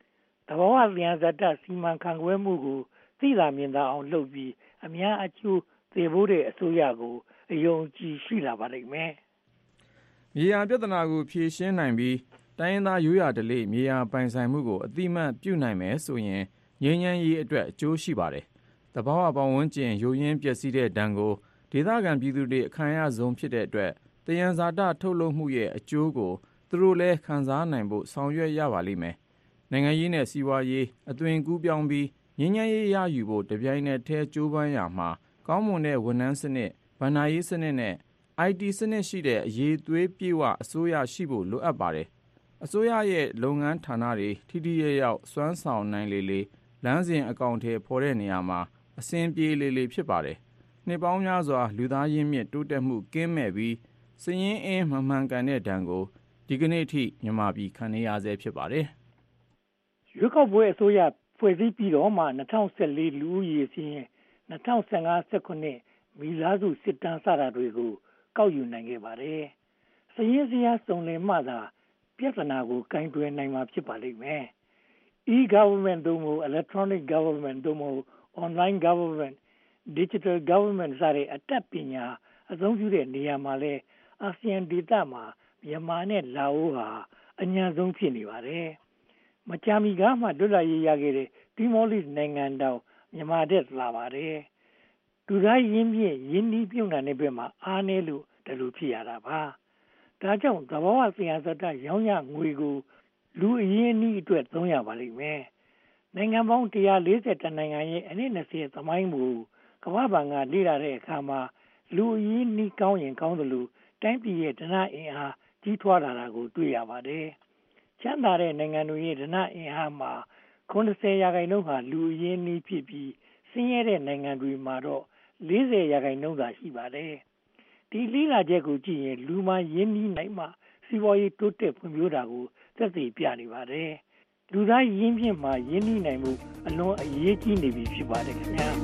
သဘာဝလျှံဇာတစီမံခန့်ခွဲမှုကိုသိသာမြင်သာအောင်လုပ်ပြီးအများအကျိုးသေဖို့တဲ့အစိုးရကိုအယုံကြည်ရှိလာပါလိမ့်မယ်။မြေယာပြဿနာကိုဖြေရှင်းနိုင်ပြီးတိုင်းရင်းသားရိုးရာဓလေ့မြေယာပိုင်ဆိုင်မှုကိုအတိမတ်ပြုနိုင်မယ်ဆိုရင်ငြိမ်းချမ်းရေးအတွက်အကျိုးရှိပါတယ်။သဘာဝပတ်ဝန်းကျင်ယိုယွင်းပျက်စီးတဲ့ဒဏ်ကိုဒေသခံပြည်သူတွေအခံရဆုံးဖြစ်တဲ့အတွက်သယံဇာတထုတ်လုပ်မှုရဲ့အကျိုးကိုသူတို့လည်းခံစားနိုင်ဖို့ဆောင်ရွက်ရပါလိမ့်မယ်။နိုင်ငံရေးနဲ့စီးပွားရေးအသွင်ကူးပြောင်းပြီးငြိမ်းချမ်းရေးရယူဖို့တပြိုင်နက်တည်းကြိုးပမ်းရမှာကောင်းမွန်တဲ့ဝန်ထမ်းစနစ်ဗဏ္ဍာရေးစနစ်နဲ့ အိုင် တီ စနစ်ရှိတဲ့အရေးသွေးပြေဝအစိုးရရှိဖို့လိုအပ်ပါတယ်။အစိုးရရဲ့လုပ်ငန်းဌာနတွေထိထိရောက်ရောက်စွမ်းဆောင်နိုင်လေလေလမ်းစဉ်အကောင့်ထဲဖော်တဲ့နေရာမှာအဆင်ပြေလေလေဖြစ်ပါတယ်။နှစ်ပေါင်းများစွာလူသားရင်းမြစ်တိုးတက်မှုကင်းမဲ့ပြီးစည်ရင်းအင်းမမှန်ကန်တဲ့ဒဏ်ကိုဒီကနေ့ထိမြန်မာပြည်ခံနေရဆဲဖြစ်ပါတယ်။ရွေးကောက်ပွဲအစိုးရဖွဲ့စည်းပြီးတော့မှ၂၀၁၄လူဦးရေစီရင်၂၀၁၅ ၁၇မိသားစုစစ်တမ်းစတာတွေကိုကောက်ယူနိုင်ခဲ့ပါတယ်။စည်ရင်းစရာစုံလင်မှသာပြဿနာကိုကင်တွယ်နိုင်မှာဖြစ်ပါလိမ့်မယ်။ e-government တို့မို့ electronic government တို့မို့ online government digital government စတဲ့အတတ်ပညာအသုံးပြုတဲ့နေရာမှာလဲအာဆီယံဒေသမှာမြန်မာနဲ့လာအိုဟာအညံ့ဆုံးဖြစ်နေပါတယ်။မကြာမီကမှလွတ်လပ်ရေးရခဲ့တဲ့တီမောလိစ်နိုင်ငံတောင်မြန်မာတဲ့လာပါတယ်။လူသားရင်းမြစ်ရင်းနှီးမြှုပ်နှံတဲ့ဘက်မှာအားနည်းလို့ဒါလိုဖြစ်ရတာပါ။ဒါကြောင့်သဘာဝသယံဇာတရောင်းရငွေကိုလူအရင်းအနှီးအတွက်သုံးရပါလိမ့်မယ်။နိုင်ငံပေါင်း၁၄၁နိုင်ငံရဲ့အနည်း၂၀သမိုင်းမူကမ္ဘာ့ဘဏ်ကလေ့လာတဲ့အခါမှာလူအရင်းနှီးကောင်းရင်ကောင်းသလိုတိုင်းပြည်ရဲ့ဓနအင်အားကြီးထွားလာတာကိုတွေ့ရပါတယ်။ချမ်းသာတဲ့နိုင်ငံတွေရဲ့ဓနအင်အားမှာ၇၀ရာခိုင်နှုန်းဟာလူအရင်းနှီးဖြစ်ပြီးဆင်းရဲတဲ့နိုင်ငံတွေမှာတော့၄၀ရာခိုင်နှုန်းသာရှိပါတယ်။ဒီလေ့လာချက်ကိုကြည့်ရင်လူမှာရင်းနှီးနိုင်မှစီးပွားရေးတိုးတက်ဖွံ့ဖြိုးတာကိုသက်သေပြနေပါတယ်။လူသားရင်းမြစ်မှာရင်းနှီးနိုင်မှုအလွန်အရေးကြီးနေပြီဖြစ်ပါတယ်ခင်ဗျာ။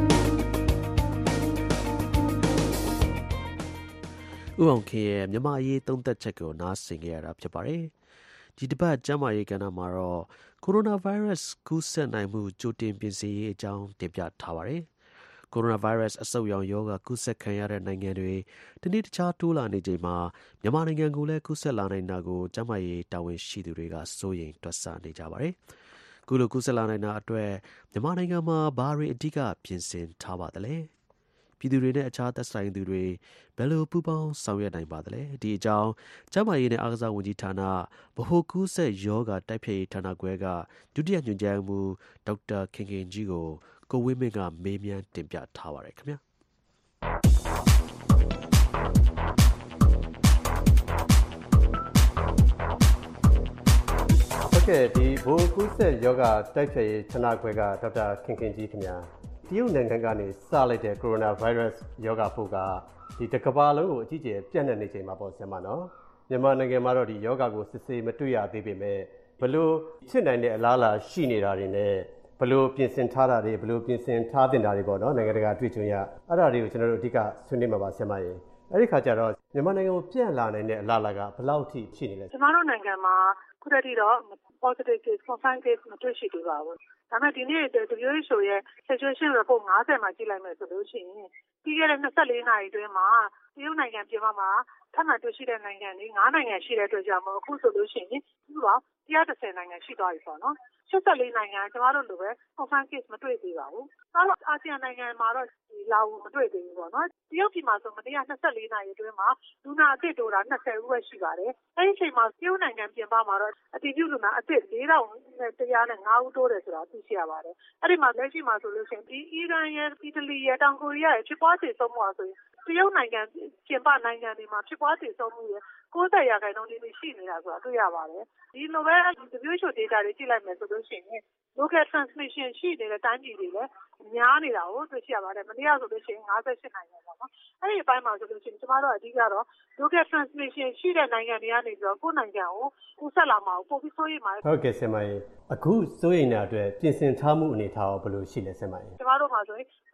ဦးအောင်ခင်ရဲ့မြန်မာရေးသုံးသက်ချက်ကိုနားဆင်ကြရတာဖြစ်ပါတယ်။ဒီတစ်ပတ်ကျမ်းမာရေးကဏ္ဍမှာတော့ကိုရိုနာဗိုင်းရပ်စ်ကူးစက်နိုင်မှုကြိုတင်ပြင်ဆင်ရေးအကြောင်းတင်ပြထားပါတယ်။ကိုရိုနာဗိုင်းရပ်စ်အဆုတ်ရောင်ရောဂါကူးစက်ခံရတဲ့နိုင်ငံတွေတနေ့တခြားတိုးလာနေချိန်မှာမြန်မာနိုင်ငံကိုလည်းကူးစက်လာနိုင်တာကိုကျန်းမာရေးတာဝန်ရှိသူတွေကစိုးရိမ်တွက်ဆနေကြပါတယ်။ခုလိုကူးစက်လာနိုင်တာအတွက်မြန်မာနိုင်ငံမှာဘာတွေအဓိကပြင်ဆင်ထားပါသလဲ။ပြည်သူတွေနဲ့အခြားသက်ဆိုင်သူတွေဘယ်လိုပူးပေါင်းဆောင်ရွက်နိုင်ပါသလဲဒီအကြောင်းကျန်းမာရေးနဲ့အားကစားဝန်ကြီးဌာနဗဟိုကူးစက်ရောဂါတိုက်ဖျက်ရေးဌာနခွဲကဒုတိယညွှန်ကြားမှုဒေါက်တာခင်ခင်ကြီးကိုကိုဝင်းမင်းကမေးမြန်းတင်ပြထားပါတယ်ခင်ဗျာဟုတ်ကဲ့ဒီဗဟိုကူးစက်ရောဂါတိုက်ဖျက်ရေးဌာနခွဲကဒေါက်တာခင်ခင်ကြီးခင်ဗျာတရုတ်နိုင်ငံကနေစလိုက်တဲ့ကိုရိုနာဗိုင်းရပ်စ်ရောဂါပိုးကဒီတစ်ကမ္ဘာလုံးကိုအကြီးအကျယ်ပြန့်နှံ့နေချိန်မှာပေါ့ဆရာမနော်မြန်မာနိုင်ငံမှာတော့ဒီရောဂါကိုစစ်ဆေးမတွေ့ရသေးပေမဲ့ဘလို့ဖြစ်နိုင်တဲ့အလားအလာရှိနေတာတွေနဲ့ဘလို့ပြင်ဆင်ထားတာတွေဘလို့ပြင်ဆင်ထားတင်တာတွေပေါ့နော်နိုင်ငံတကာတွေ့ကြုံရအဲ့ဒါတွေကိုကျွန်တော်တို့အဓိကဆွေးနွေးမှာပါဆရာမရေအဲ့ဒီခါကျတော့မြန်မာနိုင်ငံကိုပြန့်လာနိုင်တဲ့အလားအလာကဘယ်လောက်ထိရှိနေလဲကျွန်တော်တို့နိုင်ငံမှာခုတည်းတော့ positive case confirmed case မတွေ့ရှိသေးပါဘူးဒါပေမဲ့ဒီနေ့ W H O ရဲ့ situation report ၅၀မှာကြည့်လိုက်မယ်ဆိုလို့ရှိရင်ပြီးခဲ့တဲ့၂၄နာရီအတွင်းမှာတရုတ်နိုင်ငံပြင်ပမှာထပ်မံတွေ့ရှိတဲ့နိုင်ငံတွေ၅နိုင်ငံရှိတဲ့အတွက်ကြောင့်မို့အခုဆိုလို့ရှိရင်ဒီတော့၁၁၀နိုင်ငံရှိသွားပြီပေါ့နော်၈၄နိုင်ငံကျမတို့လိုပဲ confirmed case မတွေ့သေးပါဘူး။အဲ့တော့အာဆီယံနိုင်ငံမှာတော့ဒီလာဝမတွေ့သေးဘူးပေါ့နော်။တရုတ်ပြည်မှာဆိုမနေ့က၂၄နာရီအတွင်းမှာလူနာအသစ်တိုးတာ၂၀ဦးပဲရှိပါတယ်။အဲ့ဒီအချိန်မှာတရုတ်နိုင်ငံပြင်ပမှာတော့အတည်ပြုလူနာအသစ်၄ထောင်၁၀၅ဦးတိုးတယ်ဆိုတာသိရှိရပါတယ်။အဲ့ဒီမှာလက်ရှိမှာဆိုလို့ရှိရင်ဒီအီရန်ရဲ့အီတလီရဲ့တောင်ကိုရီးယားရဲ့ဖြစ်ပွားစေဆုံးမှုအဆိုရင်တရုတ်နိုင်ငံပြင်ပနိုင်ငံတွေမှာဖြစ်ပွားစေဆုံးမှုရဲ့၉၀ရာခိုင်နှုန်းတိရှိနေတာဆိုတာတွေ့ရပါတယ်။ဒီလိုပဲ W H O data တွေကြည့်လိုက်မယ်ဆိုလို့ရှိရင် local transmission ရှိနေတဲ့တိုင်းပြည်တွေလည်းများနေတာကိုတွေ့ရှိရပါတယ်။မနေ့ကဆိုလို့ရှိရင်၅၈နိုင်ငံပေါ့နော်။အဲ့ဒီအပိုင်းမှာဆိုလို့ရှိရင်ကျမတို့အဓိကတော့ local transmission ရှိတဲ့နိုင်ငံတွေကနေပြီးတော့ကိုယ်နိုင်ငံကိုကူးစက်လာမှာကိုပိုပြီးစိုးရိမ်ပါတယ်။ဟုတ်ကဲ့ဆင်မကြီးအခုစိုးရိမ်တာအတွက်ပြင်ဆင်ထားမှုအနေထားရောဘယ်လိုရှိလဲဆင်မကြီးကျမတို့မှာဆိုရင်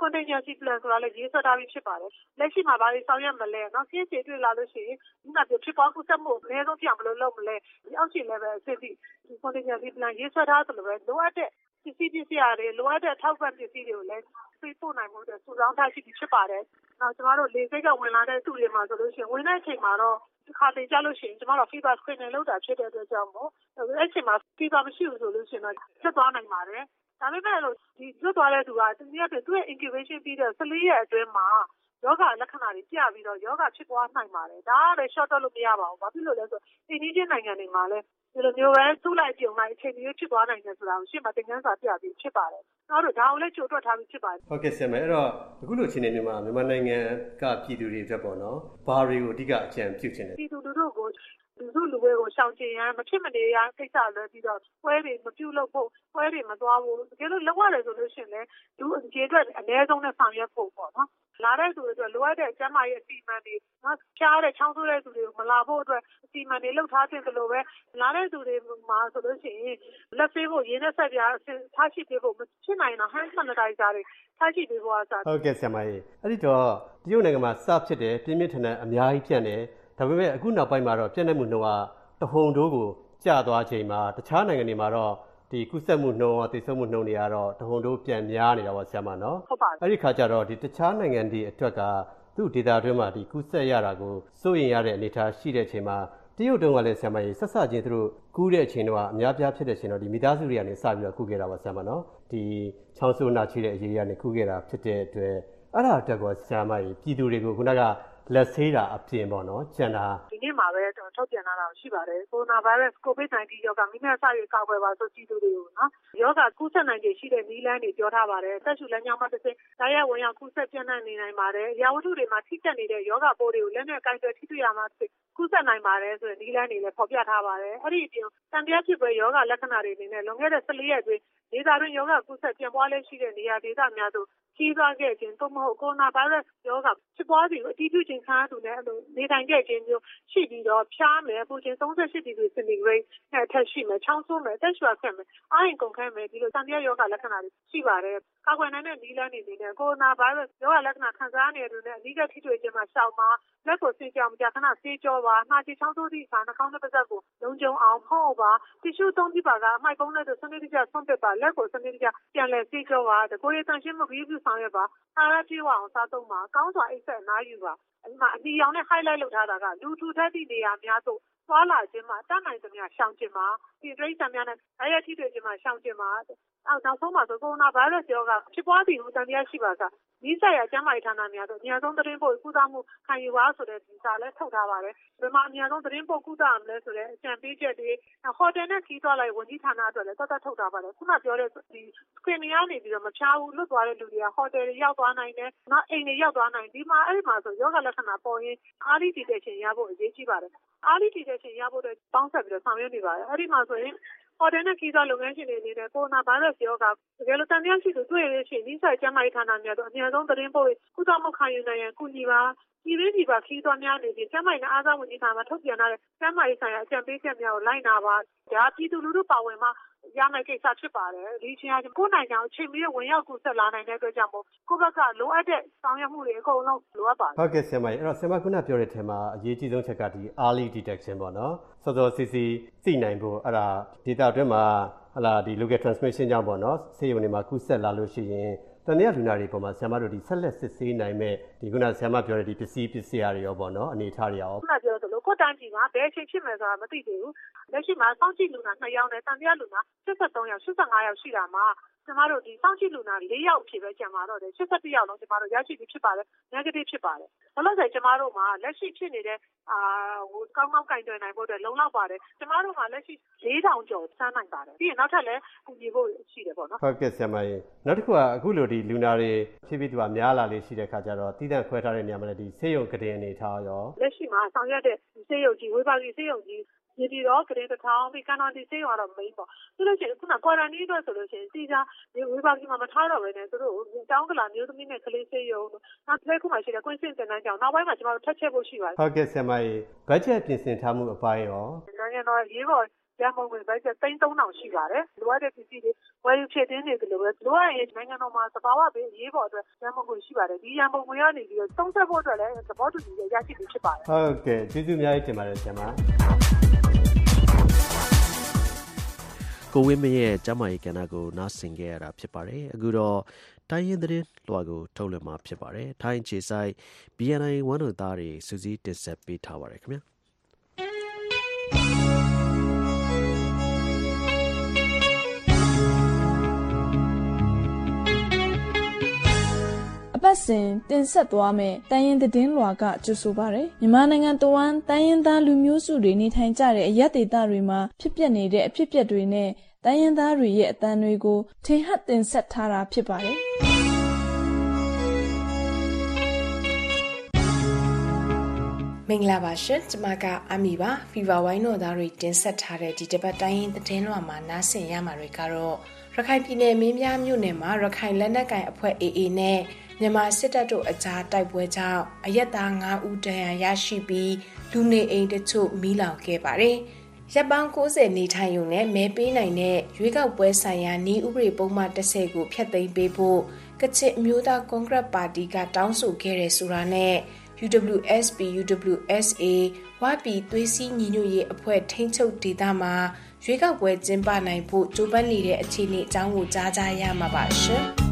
contingency plan ဆိုတာလည်းရေးဆွဲထားပြီးဖြစ်ပါတယ်လက်ရှိမှာဘာတွေဆောင်ရွက်မလဲเนาะ case တွေတွေ့လာလို့ရှိရင်ဒီမှာဖြစ်ပွားကူးစက်မှုအနည်းဆုံးပြမလို့လုပ်မလဲဒီအောက်ခြေ level အဆင့်ထိ contingency plan ရေးဆွဲထားသလိုပဲလိုအပ်တဲ့ပစ္စည်းပစ္စည်းတွေလိုအပ်တဲ့ထောက်ပံ့ပစ္စည်းတွေကိုလည်းပေးပို့နိုင်မှုတွေစုဆောင်းထားရှိပြီးဖြစ်ပါတယ်နောက်ကျမတို့လေဆိပ်ကဝင်လာတဲ့သူတွေမှာဆိုလို့ရှိရင်ဝင်တဲ့အချိန်မှာတော့ဒီခါတင်ကြလို့ရှိရင်ကျမတို့ fever screening လုပ်တာဖြစ်တဲ့အတွက်ကြောင့်မို့အဲ့အချိန်မှာ fever မရှိဘူးဆိုလို့ရှိရင်တော့ဖြစ်သွားနိုင်ပါတယ်ဒါပေမဲ့လို့ဒီလွတ်သွားတဲ့သူကတနည်းအားဖြင့်သူ့ရဲ့ incubation ပြီးတဲ့十四ရက်အတွင်းမှာယောဂလက္ခဏာတွေပြပြီးတော့ယောဂဖြစ်ပွားနိုင်ပါတယ်ဒါကလည်း short တော့လို့မရပါဘူးဘာဖြစ်လို့လဲဆိုအိန္ဒိယနိုင်ငံတွေမှာလည်းဒီလိုမျိုးပဲသူ့လိုက်ပြုံလိုက်အချိန်မျိုးဖြစ်သွားနိုင်တယ်ဆိုတာကိုရှင်းမတင်ကန်းစာပြပြီးဖြစ်ပါတယ်နောက်တော့ဒါကိုလည်းကြိုတွက်ထားပြီးဖြစ်ပါတယ်ဟုတ်ကဲ့ဆရာမအဲ့တော့အခုလိုအခြေအနေမျိုးမှာမြန်မာနိုင်ငံကပြည်သူတွေအတွက်ပေါ့နော်ဘာတွေကိုအဓိကအကြံပြုချင်တယ်ပြည်သူလူထုကိုလူစုလူဝေးကိုရှောင်ကျဉ်ရန်မဖြစ်မနေရကိစ္စလွယ်ပြီးတော့ပွဲတွေမပြုလုပ်ဖို့ပွဲတွေမသွားဘူးတကယ်လို့လောက်ရတယ်ဆိုလို့ရှိရင်လည်းလူအခြေအတွက်အနည်းဆုံးနဲ့ဆောင်ရွက်ဖို့ပေါ့နော်လာတဲ့သူတွေအတွက်လိုအပ်တဲ့ကျန်းမာရေးအစီအမံတွေနော်ချားတဲ့ချောင်းဆိုးတဲ့သူတွေကိုမလာဖို့အတွက်အစီအမံတွေလုပ်ထားခြင်းသလိုပဲလာတဲ့သူတွေမှာဆိုလို့ရှိရင်လက်ဆေးဖို့ရင်းနဲ့ဆက်ပြားထားရှိပေးဖို့မဖြစ်နိုင်တော့ hand sanitizer တွေထားရှိပေးဖို့အစားဟုတ်ကဲ့ဆရာမကြီးအဲ့ဒီတော့တရုတ်နိုင်ငံမှာစဖြစ်တယ်ပြင်းပြင်းထန်ထန်အများကြီးပြန့်တယ်ဒါပေမဲ့အခုနောက်ပိုင်းမှာတော့ပြန့်တဲ့မှုနှုန်းကတဟုန်တိုးကိုကျသွားချိန်မှာတခြားနိုင်ငံတွေမှာတော့ဒီကုသမှုနှုန်းရောတည်ဆုံမှုနှုန်းတွေကတော့တဟုန်တိုးပြန်များနေတာပါဆရာမနော်ဟုတ်ပါတယ်အဲ့ဒီခါကျတော့ဒီတခြားနိုင်ငံတွေအတွက်ကသူ့ဒေတာအတွင်းမှာဒီကုသရတာကိုစိုးရင်ရတဲ့အနေအထားရှိတဲ့ချိန်မှာတရုတ်တုန်းကလည်းဆရာမကြီးဆက်ဆချင်းသူတို့ကူးတဲ့အချိန်တော့အများပြားဖြစ်တဲ့ချိန်တော့ဒီမိသားစုတွေကနေစပြီးတော့ကူးခဲ့တာပါဆရာမနော်ဒီချောင်းဆိုးနာချိတဲ့အရေးကနေကူးခဲ့တာဖြစ်တဲ့အတွက်အဲ့ဒါအတွက်ကဆရာမကြီးပြည်သူတွေကိုခုနကလက်ဆေးတာအပြင်ပေါ့နော်ကျန်တာဒီနေ့မှာပဲထုတ်ပြန်လာတာရှိပါတယ်ကိုရိုနာဗိုင်းရပ်စ် ကိုဗစ် nineteen ရောဂါမိမိအစရကောက်ွယ်ပါဆိုကြည့်သူတွေကိုနော်ယောဂကူးစက်နိုင်ခြေရှိတဲ့နည်းလမ်းတွေပြောထားပါတယ်တက်ရှူလက်ညောင်းမတစ်စိတိုင်းရဝင်ရောက်ကူးစက်ပြန့်နှံ့နေနိုင်ပါတယ်ရာဝတ္ထုတွေမှာထိကျက်နေတဲ့ယောဂပိုးတွေကိုလက်နဲ့ကိုင်တွယ်ထိတွေ့ရမှာကူးစက်နိုင်ပါတယ်ဆိုတဲ့နည်းလမ်းတွေလည်းဖော်ပြထားပါတယ်အဲ့ဒီအပြင်တန်ပြားဖြစ်ပွဲယောဂလက္ခဏာတွေအနေနဲ့လွန်ခဲ့တဲ့十四ရက်အတွင်းဒေသတွင်းယောဂကူးစက်ပြန့်ပွားလက်ရှိတဲ့နေရာဒေသများသို့ကြီးသွားခဲ့ခြင်းသို့မဟုတ်ကိုရိုနာဗိုင်းရပ်စ်ယောဂဖြစ်ပွားသူအတည်ပြုခြင်းခံရသူနဲ့နေထိုင်ခဲ့ခြင်းမျိုးရှိပြီးတော့ဖျားမယ်ပူခြင်းthirty-eightဒီဂရီစင်တီဂရိတ်နဲ့ထက်ရှိမယ်ချောင်းဆိုးမယ်တက်ရှူရခဲ့မယ်အာရင်ကုန်ခဲမယ်ဒီလိုတန်ပြားယောဂလက္ခဏာတွေရှိပါတယ်ကာကွယ်နိုင်တဲ့နည်းလမ်းတွေနဲ့ကိုရိုနာဗိုင်းရပ်စ်ယောဂလက္ခဏာခံစားနေရတဲ့အနေကထိတွေ့ခြင်းမှာရှောင်ပါလက်ကိုဆေးကြောင်ကြာခဏဆေးကြောပါနှာချေချောင်းဆိုးသည့်အခါနှာခေါင်းနဲ့ပါးစပ်ကိုလုံခြုံအောင်ဖုံးပါတီရှူသုံးကြည့်ပါကအမိုက်ပုံးနဲ့စနစ်တကျဆွန့်ပစ်ပါလက်ကိုစနစ်တကျပြန်လည်ဆေးကြောပါကိုယ်ရည်တန်ရှင်းမှုပြီးပြုဆောင်ရွက်ပါအားရပြေဝအောင်စားသုံးပါကောင်းစွာအိပ်ဆက်နားယူပါအဲ့မှာအနီရောင်နဲ့ highlight လုပ်ထားတာကလူထူထပ်သည့်နေရာများသို့သွားလာခြင်းမှာတတ်နိုင်သမျှရှောင်ခြင်းမှာဒီဒရိတ်ဆန်များနဲ့အရထိတွေ့ခြင်းမှာရှောင်ခြင်းမှာအောက်နောက်ဆုံးမှာဆိုကိုရိုနာဗိုင်းရပ်စ်ရောဂါဖြစ်ပွားပြီးဦးတန်တရားရှိပါကဒီဆိုင်ရာကျန်းမာရေးဌာနများတို့အများဆုံးသတင်းပို့ကုသမှုခံယူပါဆိုတဲ့ဒီစာလည်းထုတ်ထားပါတယ်ဒီမှာအများဆုံးသတင်းပို့ကုသရမယ်ဆိုတဲ့အကြံပေးချက်တွေဟိုတယ်နဲ့ခီးသွားလိုက်ဝန်ကြီးဌာနအတွက်လည်းသတ်သတ်ထုတ်ထားပါတယ်ခုနပြောတဲ့ဒီ screening ကနေပြီးတော့မဖြားဘူးလွတ်သွားတဲ့လူတွေကဟိုတယ်တွေရောက်သွားနိုင်တယ်နောက်အိမ်တွေရောက်သွားနိုင်ဒီမှာအဲ့ဒီမှာဆိုယောဂလက္ခဏာပေါ်ရင် early detection ရဖို့အရေးကြီးပါတယ် early detection ရဖို့အတွက်ပေါင်းဆက်ပြီးတော့ဆောင်ရွက်နေပါတယ်အဲ့ဒီမှာဆိုရင်ဟိုတယ်နဲ့ခီးသွားလုပ်ငန်းရှင်တွေအနေနဲ့ကိုရိုနာဗိုင်းရပ်စ်ရောဂါတကယ်လို့တန်တရားရှိသူတွေ့ရရှင်ဒီဆိုင်ကျန်းမာရေးဌာနများတို့အများဆုံးသတင်းပို့ကုသမှုခံယူနိုင်ရန်ကူညီပါဒီရင်းဒီပါခီးသွားများနေပြီးကျန်းမာရေးနဲ့အားစားဝန်ကြီးဌာနမှထုတ်ပြန်ထားတဲ့ကျန်းမာရေးဆိုင်ရာအကြံပေးချက်များကိုလိုက်နာပါဒါပြည်သူလူထုပါဝင်မှာရမယ့်ကိစ္စဖြစ်ပါတယ်ဒီချင်းအချင်းကိုနိုင်ကြောင်အချိန်မီဝင်ရောက်ကူဆက်လာနိုင်တဲ့အတွက်ကြောင့်မို့ကိုဘက်ကလိုအပ်တဲ့ဆောင်ရွက်မှုတွေအကုန်လုံးလိုအပ်ပါတယ်ဟုတ်ကဲ့ဆရာမကြီးအဲ့တော့ဆရာမခုနပြောတဲ့အထက်မှာအရေးကြီးဆုံးချက်ကဒီ early detection ပေါ့နော်စောစောစီစီသိနိုင်ဖို့အဲ့ဒါ data အတွင်းမှာဟလာဒီ local transmission ကြောင့်ပေါ့နော်ဆေးရုံတွေမှာကူးဆက်လာလို့ရှိရင်တန်တရားလူနာတွေပေါ်မှာဆရာမတို့ဒီဆက်လက်စစ်ဆေးနိုင်မဲ့ဒီခုနဆရာမပြောတဲ့ဒီပစ္စည်းပစ္စည်းတွေရောပေါ့နော်အနေထားတွေရောခုနပြောသလိုကိုတန်းကြီးမှာဘယ်အချိန်ဖြစ်မယ်ဆိုတာမသိသေးဘူးလက်ရှိမှာစောင့်ကြည့်လူနာtwoယောက်နဲ့တန်တရားလူနာeighty-threeယောက်eighty-fiveယောက်ရှိတာမှာကျမတို့ဒီစောင့်ကြည့်လူနာfourယောက်ဖြစ်ပဲကျန်ပါတော့တယ်eighty-oneယောက်လုံးကျမတို့ရရှိပြီးဖြစ်ပါတယ် negative ဖြစ်ပါတယ်ဘလို့ဆိုကျမတို့မှာလက်ရှိဖြစ်နေတဲ့အာဟိုကောင်းကောင်းကင်တွယ်နိုင်ဖို့အတွက်လုံလောက်ပါတယ်ကျမတို့မှာလက်ရှိfour thousandကျော်စမ်းနိုင်ပါတယ်ပြီးရင်နောက်ထပ်လည်းကူညီဖို့ရှိတယ်ပေါ့နော်ဟုတ်ကဲ့ဆရာမကြီးနောက်တစ်ခုကအခုလိုဒီလူနာတွေဖြည်းဖြည်းသူကများလာလေးရှိတဲ့ခါကျတော့တည်တံ့ခွဲထားတဲ့နေရာမှာလည်းဒီဆေးရုံကတင်အနေထားရောလက်ရှိမှာဆောင်ရွက်တဲ့ဆေးရုံကြီးဝေဘာကြီးဆေးရုံကြီးဒီဒီတော့ကလေးတစ်ထောင်ပြီးကန်တော်ဒီဆေးရောတော့မိန်ပေါ့သူလို့ရှိရင်ခုနကွာရန်တီအတွက်ဆိုလို့ရှိရင်စီစာဒီဝေဘာကြီးမှာမထားတော့ဘဲနဲ့သူတို့တောင်းကလာမျိုးသမီးနဲ့ကလေးဆေးရုံနောက်တစ်ခုမှရှိတယ်ကွင်းစင်တင်တန်းကြောင်နောက်ပိုင်းမှာကျမတို့ထပ်ချက်ဖို့ရှိပါတယ်ဟုတ်ကဲ့ဆရာမကြီးဘတ်ဂျက်ပြင်ဆင်ထားမှုအပိုင်းရောနိုင်ငံတော်ရေးပေါ်ရန်ကုန်ဝင်ဘတ်ဂျက်သိန်းသုံးထောင်ရှိပါတယ်လိုအပ်တဲ့ပစ္စည်းတွေဝယ်ယူဖြည့်တင်းနေတယ်လို့ပဲလိုအပ်ရင်နိုင်ငံတော်မှာသဘာဝဘေးအရေးပေါ်အတွက်ရန်ကုန်ဝင်ရှိပါတယ်ဒီရန်ကုန်ဝင်ကနေပြီးတော့သုံးသက်ဖို့အတွက်လည်းသဘောတူညီချက်ရရှိပြီးဖြစ်ပါတယ်ဟုတ်ကဲ့ကျေးဇူးအများကြီးတင်ပါတယ်ဆရာမကိုဝင်းမရဲ့ကျမကြီးကဏ္ဍကိုနားဆင်ခဲ့ရတာဖြစ်ပါတယ်အခုတော့တိုင်းရင်းသတင်းလွှာကိုထုတ်လွှင့်မှာဖြစ်ပါတယ်ထိုင်းခြေဆိုင် ဘီ အန် အိုင် ဝန်တို့သားတွေစူးစီးတင်ဆက်ပေးထားပါတယ်ခင်ဗျာအပတ်စဉ်တင်ဆက်သွားမယ့်တိုင်းရင်းသတင်းလွှာကကြိုဆိုပါရယ်မြန်မာနိုင်ငံတဝန်းတိုင်းရင်းသားလူမျိုးစုတွေနေထိုင်ကြတဲ့အရပ်ဒေသတွေမှာဖြစ်ပျက်နေတဲ့အဖြစ်အပျက်တွေနဲ့တိုင်းရင်းသားတွေရဲ့အသံတွေကိုထင်ဟပ်တင်ဆက်ထားတာဖြစ်ပါတယ်မင်္ဂလာပါရှင်ကျွန်မကအမီပါဖီဗာဝိုင်းတော်သားတွေတင်ဆက်ထားတဲ့ဒီတစ်ပတ်တိုင်းရင်းသတင်းလွှာမှာနားဆင်ရမှာတွေကတော့ရခိုင်ပြည်နယ်မင်းပြားမြို့နယ်မှာရခိုင်လက်နက်ကိုင်အဖွဲ့ အေးအေး နဲ့မြန်မာစစ်တပ်တို့အကြားတိုက်ပွဲကြောင့်အရက်သား၅ဦးဒဏ်ရာရရှိပြီးလူနေအိမ်တချို့မီးလောင်ခဲ့ပါတယ်။ရပ်ပေါင်း၉၀နေထိုင်ရုံနဲ့မဲပေးနိုင်တဲ့ရွေးကောက်ပွဲဆိုင်ရာနှီးဥပဒေပုံမှန်၁၀ကိုဖျက်သိမ်းပေးဖို့ကချင်အမျိုးသားကွန်ဂရက်ပါတီကတောင်းဆိုခဲ့တဲ့ဆိုတာနဲ့ ယူ ဒဘလျူ အက်စ် ပီ ယူ ဒဘလျူ အက်စ် အေ ဝါပီသွေးစည်းညီညွတ်ရေးအဖွဲ့ထိန်းချုပ်ဒေသမှာရွေးကောက်ပွဲကျင်းပနိုင်ဖို့ကြိုးပမ်းနေတဲ့အခြေအနေအကြောင်းကိုကြားကြရမှာပါရှင်။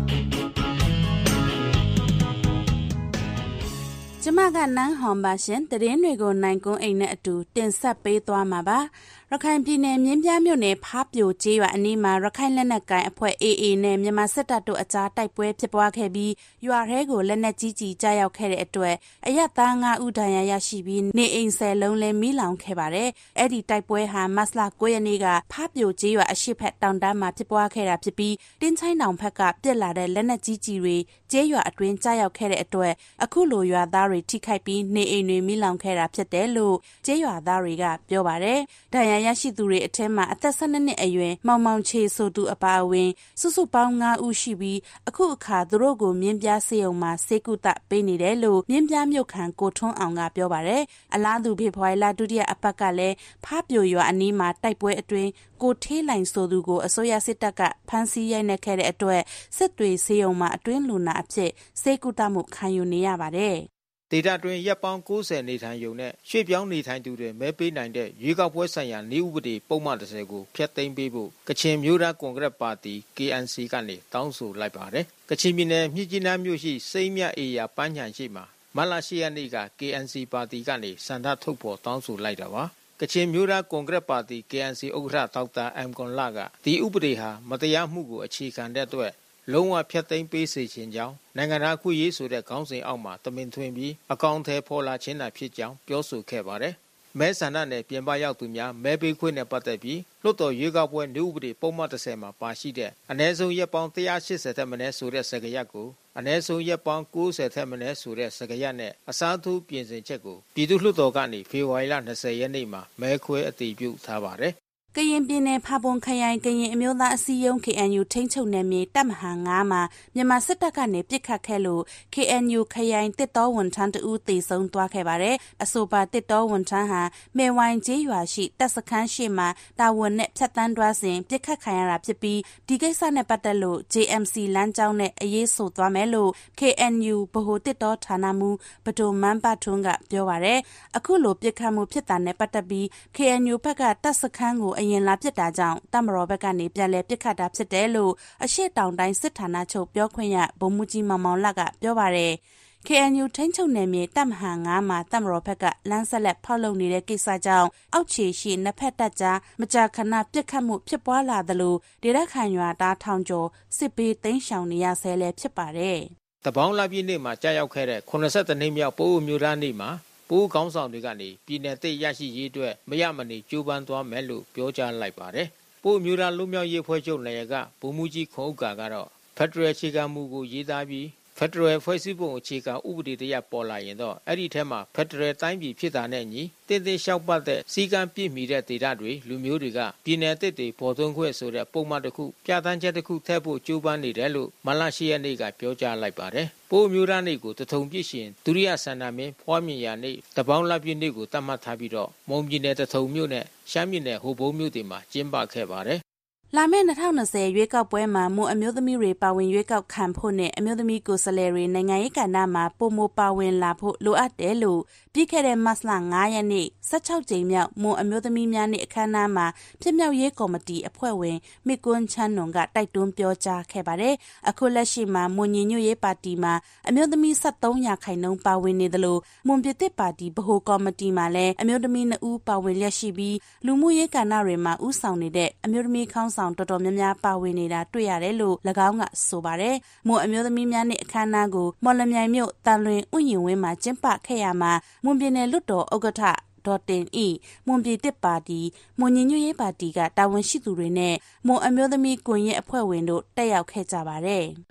ကျမကနန်းဟွန်ပါရှင်တရင်တွေကိုနိုင်ကွန်းအိမ်နဲ့အတူတင်ဆက်ပေးသွားမှာပါရခိုင်ပြည်နယ်မြင်းပြမြို့နယ်ဖားပြိုကျေးရွာအနီးမှာရခိုင်လက်နက်ကိုင်အဖွဲ့ အေးအေး နဲ့မြန်မာစစ်တပ်တို့အကြားတိုက်ပွဲဖြစ်ပွားခဲ့ပြီးရွာထဲကိုလက်နက်ကြီးကြီးကြားရောက်ခဲ့တဲ့အတွက်အရက်သား၅ဦးဒဏ်ရာရရှိပြီးနေအိမ်ဆယ်လုံးလည်းမီးလောင်ခဲ့ပါတယ်။အဲ့ဒီတိုက်ပွဲဟာမတ်လ၉ရက်နေ့ကဖားပြိုကျေးရွာအရှိတ်တောင်တန်းမှာဖြစ်ပွားခဲ့တာဖြစ်ပြီးတင်းချိုင်းတောင်ဘက်ကပြစ်လာတဲ့လက်နက်ကြီးကြီးတွေကျေးရွာအတွင်းကြားရောက်ခဲ့တဲ့အတွက်အခုလိုရွာသားတွေထိခိုက်ပြီးနေအိမ်တွေမီးလောင်ခဲ့တာဖြစ်တယ်လို့ကျေးရွာသားတွေကပြောပါတယ်။ဒဏ်ရာရရှိသူတွေအထက်မှာအသက်၁၂နှစ်အရွယ်မောင်မောင်ချေဆိုသူအပါအဝင်စုစုပေါင်း၅ဦးရှိပြီးအခုအခါသူတို့ကိုမြင်းပြဆေးရုံမှာဆေးကုသပေးနေတယ်လို့မြင်းပြမြို့ခံကိုထွန်းအောင်ကပြောပါတယ်။အလားတူဖေဖော်ဝါရီလဒုတိယအပတ်ကလည်းဖားပြိုရွာအနီးမှာတိုက်ပွဲအတွင်းကိုထေးလိုင်ဆိုသူကိုအစိုးရစစ်တပ်ကဖမ်းဆီးရိုက်နှက်ခဲ့တဲ့အတွက်စစ်တွေဆေးရုံမှာအတွင်းလူနာအဖြစ်ဆေးကုသမှုခံယူနေရပါတယ်။ဒေတာတွင်ရပ်ပေါင်း၉၀နေထိုင်ရုံနဲ့ရွှေ့ပြောင်းနေထိုင်သူတွေမဲပေးနိုင်တဲ့ရွေးကောက်ပွဲဆိုင်ရာနည်းဥပဒေပုံမှန်၁၀ကိုဖျက်သိမ်းပေးဖို့ကချင်မျိုးသားကွန်ဂရက်ပါတီ ကေ အန် စီ ကနေတောင်းဆိုလိုက်ပါတယ်။ကချင်ပြည်နယ်မြစ်ကြီးနားမြို့ရှိစိမ်းမြအေယာပန်းခြံရှိမှာမတ်လ၈ရက်နေ့က ကေ အန် စီ ပါတီကနေစန္ဒထုတ်ဖော်တောင်းဆိုလိုက်တာပါ။ကချင်မျိုးသားကွန်ဂရက်ပါတီ ကေ အန် စီ ဥက္ကဋ္ဌဒေါက်တာအမ်ကွန်လကဒီဥပဒေဟာမတရားမှုကိုအခြေခံတဲ့အတွက်လုံးဝဖျက်သိမ်းပေးစေခြင်းကြောင့်နိုင်ငံသားခွင့်ရေးဆိုတဲ့ခေါင်းစဉ်အောက်မှာတမင်ထွင်ပြီးအကောင့်ထဲပေါ်လာခြင်းသာဖြစ်ကြောင်းပြောဆိုခဲ့ပါတယ်။မဲဆန္ဒနယ်ပြင်ပရောက်သူများမဲပေးခွင့်နဲ့ပတ်သက်ပြီးလွှတ်တော်ရွေးကောက်ပွဲနှုတ်ဥပဒေပုံမှန်၁၀မှာပါရှိတဲ့အနည်းဆုံးရက်ပေါင်း၁၈၀ထက်မနည်းဆိုတဲ့စကားရပ်ကိုအနည်းဆုံးရက်ပေါင်း၉၀ထက်မနည်းဆိုတဲ့စကားရပ်နဲ့အစားထိုးပြင်ဆင်ချက်ကိုပြည်သူ့လွှတ်တော်ကနေဖေဖော်ဝါရီလ၂၀ရက်နေ့မှာမဲခွဲအတည်ပြုထားပါတယ်။ကရင်ပြည်နယ်ဖာပွန်ခရိုင်ကရင်အမျိုးသားအစည်းအရုံး ကေ အန် ယူ ထိန်းချုပ်နယ်မြေတပ်မဟာ၅မှာမြန်မာစစ်တပ်ကနေပစ်ခတ်ခဲ့လို့ ကေ အန် ယူ ခရိုင်တစ်တော်ဝန်ထမ်းတဦးသေဆုံးသွားခဲ့ပါတယ်။အဆိုပါတစ်တော်ဝန်ထမ်းဟာမေဝိုင်ကျေးရွာရှိတပ်စခန်းရှိမှာတာဝန်နဲ့ဖြတ်တန်းသွားစဉ်ပစ်ခတ်ခံရတာဖြစ်ပြီးဒီကိစ္စနဲ့ပတ်သက်လို့ ဂျေ အမ် စီ လမ်းကြောင်းနဲ့အရေးဆိုသွားမယ်လို့ ကေ အန် ယူ ဗဟိုတစ်တော်ဌာနမှူးဘဒိုမန်းပတ်ထွန်းကပြောပါတယ်။အခုလိုပစ်ခတ်မှုဖြစ်တာနဲ့ပတ်သက်ပြီး ကေ အန် ယူ ဘက်ကတပ်စခန်းကိုအရင်လာပစ်တာကြောင့်တပ်မတော်ဘက်ကနေပြန်လည်ပစ်ခတ်တာဖြစ်တယ်လို့အရှေ့တောင်တိုင်းစစ်ဌာနချုပ်ပြောခွင့်ရဗိုလ်မှူးကြီးမောင်မောင်လတ်ကပြောပါတယ်။ ကေ အန် ယူ ထိန်းချုပ်နယ်မြေတပ်မဟာ၅မှာတပ်မတော်ဘက်ကလမ်းဆက်လက်ဖောက်လုပ်နေတဲ့ကိစ္စကြောင့်အောက်ခြေရှိနှစ်ဖက်တပ်ကြားမကြာခဏပစ်ခတ်မှုဖြစ်ပွားလာသလိုဒေသခံရွာသားထောင်ကျော်စစ်ဘေးသိမ်းရှောင်နေရဆဲလည်းဖြစ်ပါတယ်။တပေါင်းလပြည့်နေ့မှာကြာရောက်ခဲ့တဲ့၇၁နှစ်မြောက်ပိုးအမျိုးသားနေ့မှာပိုးကောင်းဆောင်တွေကနေပြည်နယ်သိရရှိရေးအတွက်မရမနေကြိုးပမ်းသွားမယ်လို့ပြောကြားလိုက်ပါတယ်။ပိုးမျိုးသားလူမျိုးရေးဖွဲ့ချုပ်နေရကဗိုလ်မှူးကြီးခွန်ဥက္ကာကတော့ဖက်ဒရယ်အခြေခံမူကိုရေးသားပြီးဖဖက်ဒရယ်ဖွဲ့စည်းပုံအခြေခံဥပဒေတရပ်ပေါ်လာရင်တော့အဲ့ဒီထဲမှာဖက်ဒရယ်တိုင်းပြည်ဖြစ်တာနဲ့ညီတင်းတင်းလျှောက်ပတ်တဲ့စီကံပြည့်မီတဲ့ဒေသတွေလူမျိုးတွေကပြည်နယ်တစ်တွေပေါ်သွင်းခွင့်ဆိုတဲ့ပုံမှန်တစ်ခုပြဋ္ဌာန်းချက်တစ်ခုထည့်ဖို့ကြိုးပမ်းနေတယ်လို့မလရှိရက်နေ့ကပြောကြားလိုက်ပါတယ်။ပိုးမျိုးသားနေ့ကိုတထုံပြည့်ရှင်ဒုတိယဆန္ဒမင်းဖွားမြင်ရနေ့တပေါင်းလပြည့်နေ့ကိုတတ်မှတ်ထားပြီးတော့မုံပြည်နယ်တထုံမြို့နဲ့ရှမ်းပြည်နယ်ဟိုဘုံမြို့တွေမှာကျင်းပခဲ့ပါတယ်လာမယ့်၂၀၂၀ရွေးကောက်ပွဲမှာမွန်အမျိုးသမီးတွေပါဝင်ရွေးကောက်ခံဖို့နဲ့အမျိုးသမီးကိုယ်စားလှယ်တွေနိုင်ငံရေးကဏ္ဍမှာပုံမပါဝင်လာဖို့လိုအပ်တယ်လို့ပြီးခဲ့တဲ့မတ်လ၅ရက်နေ့၁၆ကြိမ်မြောက်မွန်အမျိုးသမီးများနေ့အခမ်းအနားမှာဖြစ်မြောက်ရေးကော်မတီအဖွဲ့ဝင်မိကွန်းချန်းနွန်ကတိုက်တွန်းပြောကြားခဲ့ပါတယ်။အခုလက်ရှိမှာမွန်ညီညွတ်ရေးပါတီမှာအမျိုးသမီး၁၃ရာခိုင်နှုန်းပါဝင်နေသလိုမွန်ပြည်သစ်ပါတီဗဟိုကော်မတီမှာလည်းအမျိုးသမီးနှစ်ဦးပါဝင်လျက်ရှိပြီးလူမှုရေးကဏ္ဍတွေမှာဦးဆောင်နေတဲ့အမျိုးသမီးခေါင်းဆောင်တော်တော်များများပါဝင်နေတာတွေ့ရတယ်လို့၎င်းကဆိုပါတယ်။မွန်အမျိုးသမီးများနေ့အခမ်းအနားကိုမော်လမြိုင်မြို့တန်လွင်ဥယျာဉ်ဝင်းမှာကျင်းပခဲ့ရမှာမွန်ပြည်နယ်လွှတ်တော်ဥက္ကဋ္ဌဒေါ်တင်ဤမွန်ပြည်တစ်ပါတီမွန်ညီညွတ်ရေးပါတီကတာဝန်ရှိသူတွေနဲ့မွန်အမျိုးသမီးကွန်ရက်အဖွဲ့ဝင်တို့တက်ရောက်ခဲ့ကြပါတယ်။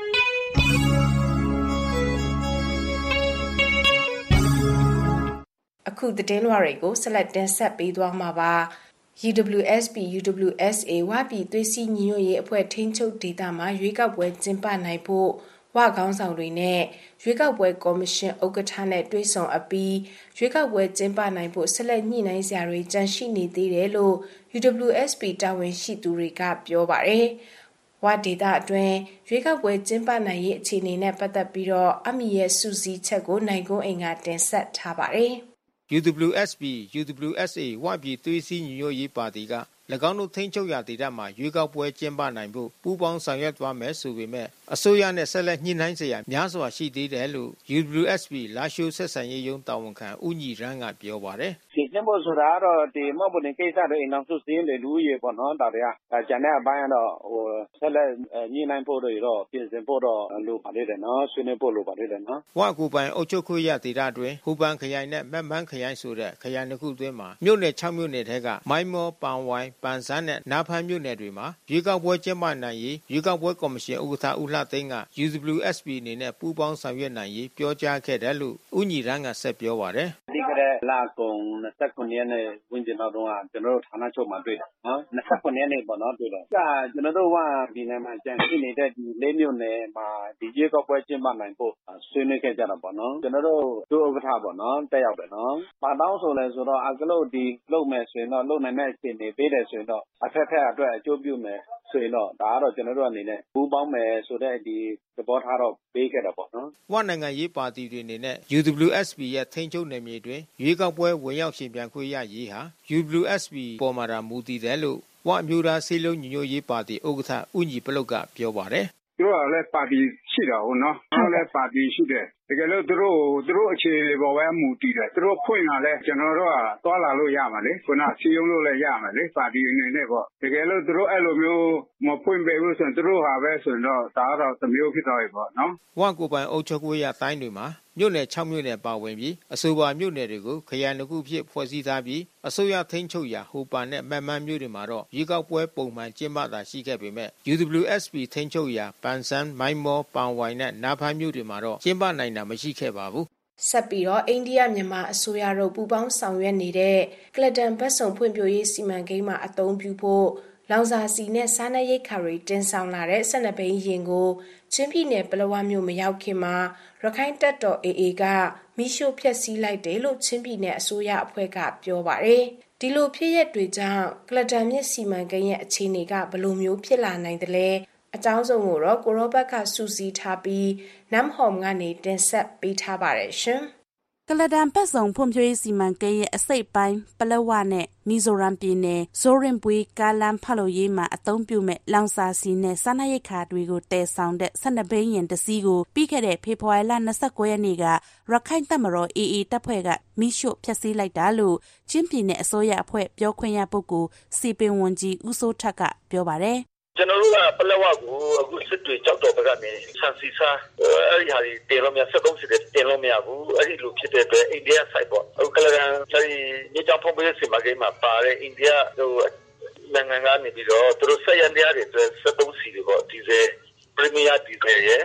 အခုသတင်းလွှာတွေကိုဆက်လက်တင်ဆက်ပေးသွားမှာပါ။ U W S P U W S A ဝပြည်သွေးစည်းညီညွတ်ရေးအဖွဲ့ထိန်းချုပ်ဒေသမှာရွေးကောက်ပွဲကျင်းပနိုင်ဖို့ဝခေါင်းဆောင်တွေနဲ့ရွေးကောက်ပွဲကော်မရှင်ဥက္ကဋ္ဌနဲ့တွေ့ဆုံအပြီးရွေးကောက်ပွဲကျင်းပနိုင်ဖို့ဆက်လက်ညှိနှိုင်းစရာတွေကြန့်ရှိနေသေးတယ်လို့ U W S P တာဝန်ရှိသူတွေကပြောပါတယ်။ဝဒေသအတွင်းရွေးကောက်ပွဲကျင်းပနိုင်ရေးအခြေအနေနဲ့ပတ်သက်ပြီးတော့အမီရဲ့စူးစီးချက်ကိုနိုင်ကုန်းအိမ်ကတင်ဆက်ထားပါတယ်။ U W S P U W S A ဝပြည်သွေးစည်းညီညွတ်ရေးပါတီက၎င်းတို့ထိန်းချုပ်ရာဒေသမှာရွေးကောက်ပွဲကျင်းပနိုင်ဖို့ပူးပေါင်းဆောင်ရွက်သွားမယ်ဆိုပေမဲ့အစိုးရနဲ့ဆက်လက်ညှိနှိုင်းစရာများစွာရှိသေးတယ်လို့ U W S P လာရှိုးဆက်ဆံရေးရုံးတာဝန်ခံဦးညီရန်းကပြောပါတယ်။ဒီနှစ်ဖို့ဆိုတာတော့ဒီမဟုတ်ဘူးကိစ္စတွေနောက်ဆုစင်းတွေလူကြီးပေါ့နော်ဒါတွေကကျန်တဲ့အပိုင်းတော့ဟိုဆက်လက်ညှိနှိုင်းဖို့တော့ပြင်ဆင်ဖို့တော့လိုပါသေးတယ်နော်ဆွေးနွေးဖို့လိုပါသေးတယ်နော်ဝကူပိုင်အုပ်ချုပ်ခွင့်ရဒေသအတွင်းဟူပန်ခရိုင်နဲ့မက်မန်းခရိုင်ဆိုတဲ့ခရိုင်တစ်ခုအတွင်းမှာမြို့နယ်၆မြို့နယ်ထဲကမိုင်းမောပန်ဝိုင်းပန်ဆန်းနဲ့နာဖန်းမြို့နယ်တွေမှာရွေးကောက်ပွဲကျင်းပနိုင်ရေးရွေးကောက်ပွဲကော်မရှင်ဥက္ကဋ္ဌဦးလှသိန်းက U W S P အနေနဲ့ပူးပေါင်းဆောင်ရွက်နိုင်ရေးပြောကြားခဲ့တယ်လို့ဦးညီရန်းကဆက်ပြောပါတယ်ဒီကနေ့လာကုန်၂၉ရက်နေ့ဝင်ကျင်တော့ကကျွန်တော်တို့ဌာနချုပ်မှာတွေ့တယ်နော်၂၉ရက်နေ့ပေါ့နော်တွေ့တယ်ကကျွန်တော်တို့ကဒီနေ့မှာကျန်ရှိနေတဲ့ဒီလေးမြို့နယ်မှာဒီရွေးကောက်ပွဲကျင်းပနိုင်ဖို့ဆွေးနွေးခဲ့ကြတာပေါ့နော်ကျွန်တော်တို့ဒုဥက္ကဋ္ဌပေါ့နော်တက်ရောက်တယ်နော်ပါတောင်းဆိုလဲဆိုတော့အကလို့ဒီလုပ်မယ်ဆိုရင်တော့လုပ်နိုင်တဲ့အခြေအနေပေးတယ်ဆိုရင်တော့အထက်ထက်အတွက်အကျိုးပြုမယ်ဆိုရင်တော့ဒါကတော့ကျွန်တော်တို့အနေနဲ့ပူးပေါင်းမယ်ဆိုတဲ့ဒီသဘောထားတော့ပေးခဲ့တာပေါ့နော်ဝနိုင်ငံရေးပါတီတွေအနေနဲ့ U W S P ရဲ့ထိန်းချုပ်နယ်မြေတွင်ရွေးကောက်ပွဲဝင်ရောက်ရှင်ပြန်ခွင့်ရရေးဟာ U W S P ပေါ်မှာမူတည်တယ်လို့ဝအမျိုးသားစည်းလုံးညီညွတ်ရေးပါတီဥက္ကဋ္ဌဦးညီပလုတ်ကပြောပါတယ်သူတို့ကလည်းပါတီရှိတာဟုတ်နော်သူတို့လည်းပါတီရှိတယ်တကယ်လို့သူတို့သူတို့အခြေအနေပေါ်ပဲမူတည်တယ်သူတို့ဖွင့်လာလဲကျွန်တော်တို့ကသွားလာလို့ရမှာလေခုနစီယုံလို့လည်းရမှာလေပါတီအနေနဲ့ပေါ့တကယ်လို့သူတို့အဲ့လိုမျိုးမဖွင့်ပေးဘူးဆိုရင်သူတို့ဟာပဲဆိုရင်တော့ဒါတော့သမျိုးဖြစ်သွားပြီပေါ့နော်ဝကူပိုင်အုပ်ချုပ်ခွင့်ရတိုင်းတွေမှာမြို့နယ်၆မြို့နယ်ပါဝင်ပြီးအဆိုပါမြို့နယ်တွေကိုခရိုင်တစ်ခုဖြစ်ဖွဲ့စည်းထားပြီးအစိုးရထိန်းချုပ်ရာဟိုပန်နဲ့မက်မန်းမြို့တွေမှာတော့ရွေးကောက်ပွဲပုံမှန်ကျင်းပတာရှိခဲ့ပေမဲ့ U W S P ထိန်းချုပ်ရာပန်ဆန်းမိုင်းမောပန်ဝိုင်နဲ့နာဖန်းမြို့တွေမှာတော့ကျင်းပနိုင်တာမရှိခဲ့ပါဘူးဆက်ပြီးတော့အိန္ဒိယမြန်မာအစိုးရတို့ပူးပေါင်းဆောင်ရွက်နေတဲ့ကလတန်ဘတ်စုံဖွံ့ဖြိုးရေးစီမံကိန်းမှာအသုံးပြုဖို့လောင်စာစီနဲ့စားနပ်ရိက္ခာတွေတင်ဆောင်လာတဲ့ဆက်နဘိန်းရင်ကိုချင်းပြည်နယ်ပလောဝမြို့မရောက်ခင်မှာရခိုင်တပ်တော် A A ကမိရှို့ဖျက်ဆီးလိုက်တယ်လို့ချင်းပြည်နယ်အစိုးရအဖွဲ့ကပြောပါတယ်။ဒီလိုဖြစ်ရပ်တွေကြောင့်ကလတန်မြစ်စီမံကိန်းရဲ့အခြေအနေကဘယ်လိုမျိုးဖြစ်လာနိုင်သလဲအကြောင်းစုံကိုတော့ကိုရောဘတ်ကစူးစီးထားပြီးနမ်ဟောမ်ကနေတင်ဆက်ပေးထားပါတယ်ရှင်။ကလဒန်ပတ်စုံဖွံ့ဖြိုးရေးစီမံကိန်းရဲ့အစိတ်ပိုင်းပလက်ဝနဲ့မီဇိုရမ်ပြည်နယ်ဇိုရင်ပွေကာလန်ဖလို့ရေးမှာအသုံးပြုမဲ့လောင်စာစီနဲ့စားနပ်ရိက္ခာတွေကိုတည်ဆောင်တဲ့ဆက်နဘိန်းရင်တစည်းကိုပြီးခဲ့တဲ့ဖေဖော်ဝါရီလ၂၉ရက်နေ့ကရခိုင်တပ်မတော် A A တပ်ဖွဲ့ကမိရှို့ဖျက်ဆီးလိုက်တာလို့ချင်းပြည်နယ်အစိုးရအဖွဲ့ပြောခွင့်ရပုဂ္ဂိုလ်စီပင်ဝန်ကြီးဦးစိုးထက်ကပြောပါတယ်ကျွန်တော်တို့ကပလက်ဝကိုအခုစစ်တွေကြောက်တော်ဘက်ကနေဆန်စီစာအဲ့ဒီဟာဒီတင်လို့မရစက်ကုန်းစစ်တင်လို့မရဘူးအဲ့ဒီလိုဖြစ်တဲ့အတွက်အိန္ဒိယဆိုင်ပေါ့အခုကလကန်အဲ့ဒီမြေကြောင်ဖုံးပေးစီမံကိန်းမှာပါတဲ့အိန္ဒိယဟိုနိုင်ငံကနေပြီးတော့သူတို့ဆက်ရနေရတဲ့အတွက်စက်ကုန်းစီတွေပေါ့ဒီဇယ်ပရီမီယာဒီဇယ်ရဲ့